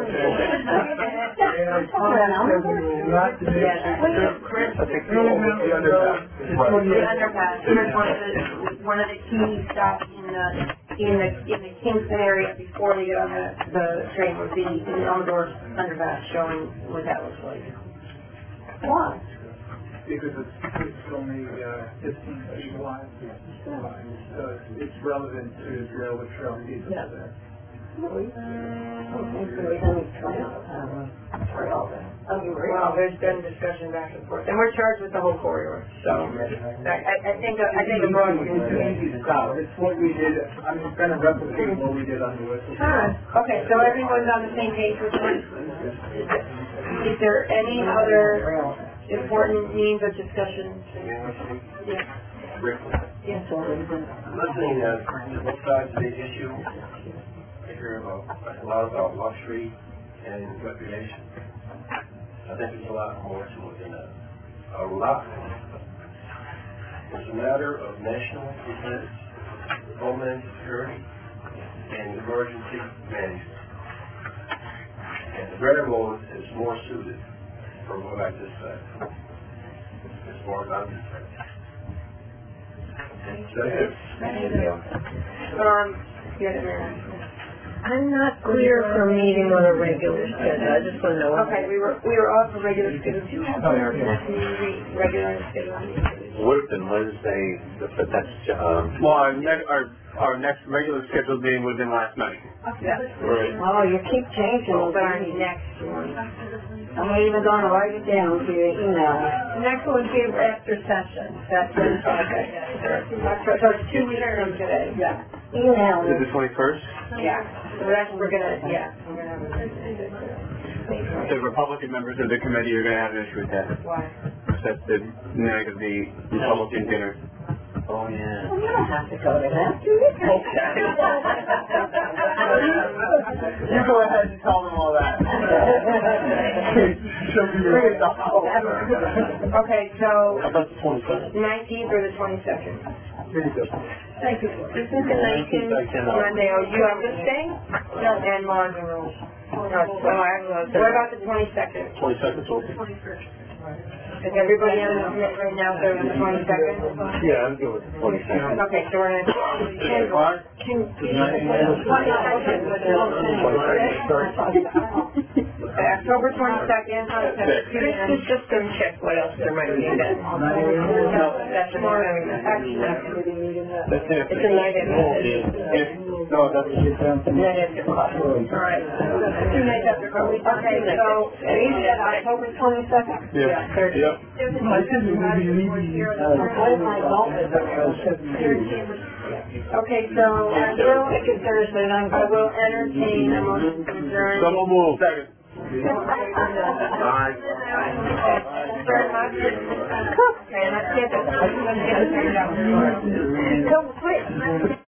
Not to be Yes. I think the underpass. The underpass. Here's one of the, one of the key stops in the, in the, in the Kingston area before they get on the, the train would be in the Elmendorf underpass, showing what that looks like. Why? Because it's, it's only uh, fifteen feet wide, so it's relevant to railroad trail pieces Yeah. there. Well, there's been discussion back and forth, and we're charged with the whole corridor, so I, I I think, I think a broad. It's what we did, I'm kind of replicating what we did on the whistle. Ah, okay, so everyone's on the same page with this. Is there any other important means of discussion? Yeah. Yes. Listening uh, to both sides of the issue, I hear about, a lot about luxury and recreation. I think there's a lot more to it than that. A lot. It's a matter of national defense, homeland security, and emergency management. And the railroad is more suited for what I just said. As far as I'm concerned. That's it. Thank you. Um, yeah, Mary. I'm not clear for meeting on a regular schedule. I just want to know. Okay, we were, we were off a regular schedule. Do you have Oh, your yeah. next meeting, regular schedule? Would have been Wednesday, but that's, um, Well, our next, our, our next regular scheduled meeting would have been last night. Yeah. right. Oh, you keep changing But them. our next one. I'm even going to write it down to your email. The next one would be after session. That's, okay. So it's two weeks from today. Yeah. Email Is it me. the twenty-first? Yeah. So that's, we're gonna, yeah, we're gonna have a. The Republican members of the committee are going to have an issue with that. Why? That's the night of the Republican dinner. Oh, yeah. Well, you don't have to go to that, do you? You go ahead and tell them all that. Okay, so How about the twenty-second? nineteenth or the twenty-second? Thank you. This is the nineteenth, Monday, oh, you have this thing? And lodging rules. No, oh, I have those. What about the twenty-second? Twenty-second's open. Is everybody on the commit right now for the twenty-second? Yeah, I'm good with the twenty-second. Okay, so we're gonna. Can, October twenty-second. This is just gonna check what else there might be then. No, that's more, actually, That's it. it's a night at. No, that's Night after club. All right. Two nights after club. Okay, so, you said October twenty-second? Yeah. Thirty. Yep. Okay, so I will, it's a Thursday night, I will entertain a motion to adjourn. Someone move. Second. Aye. Very much. Okay, let's get this, let's get this figured out. Come quick.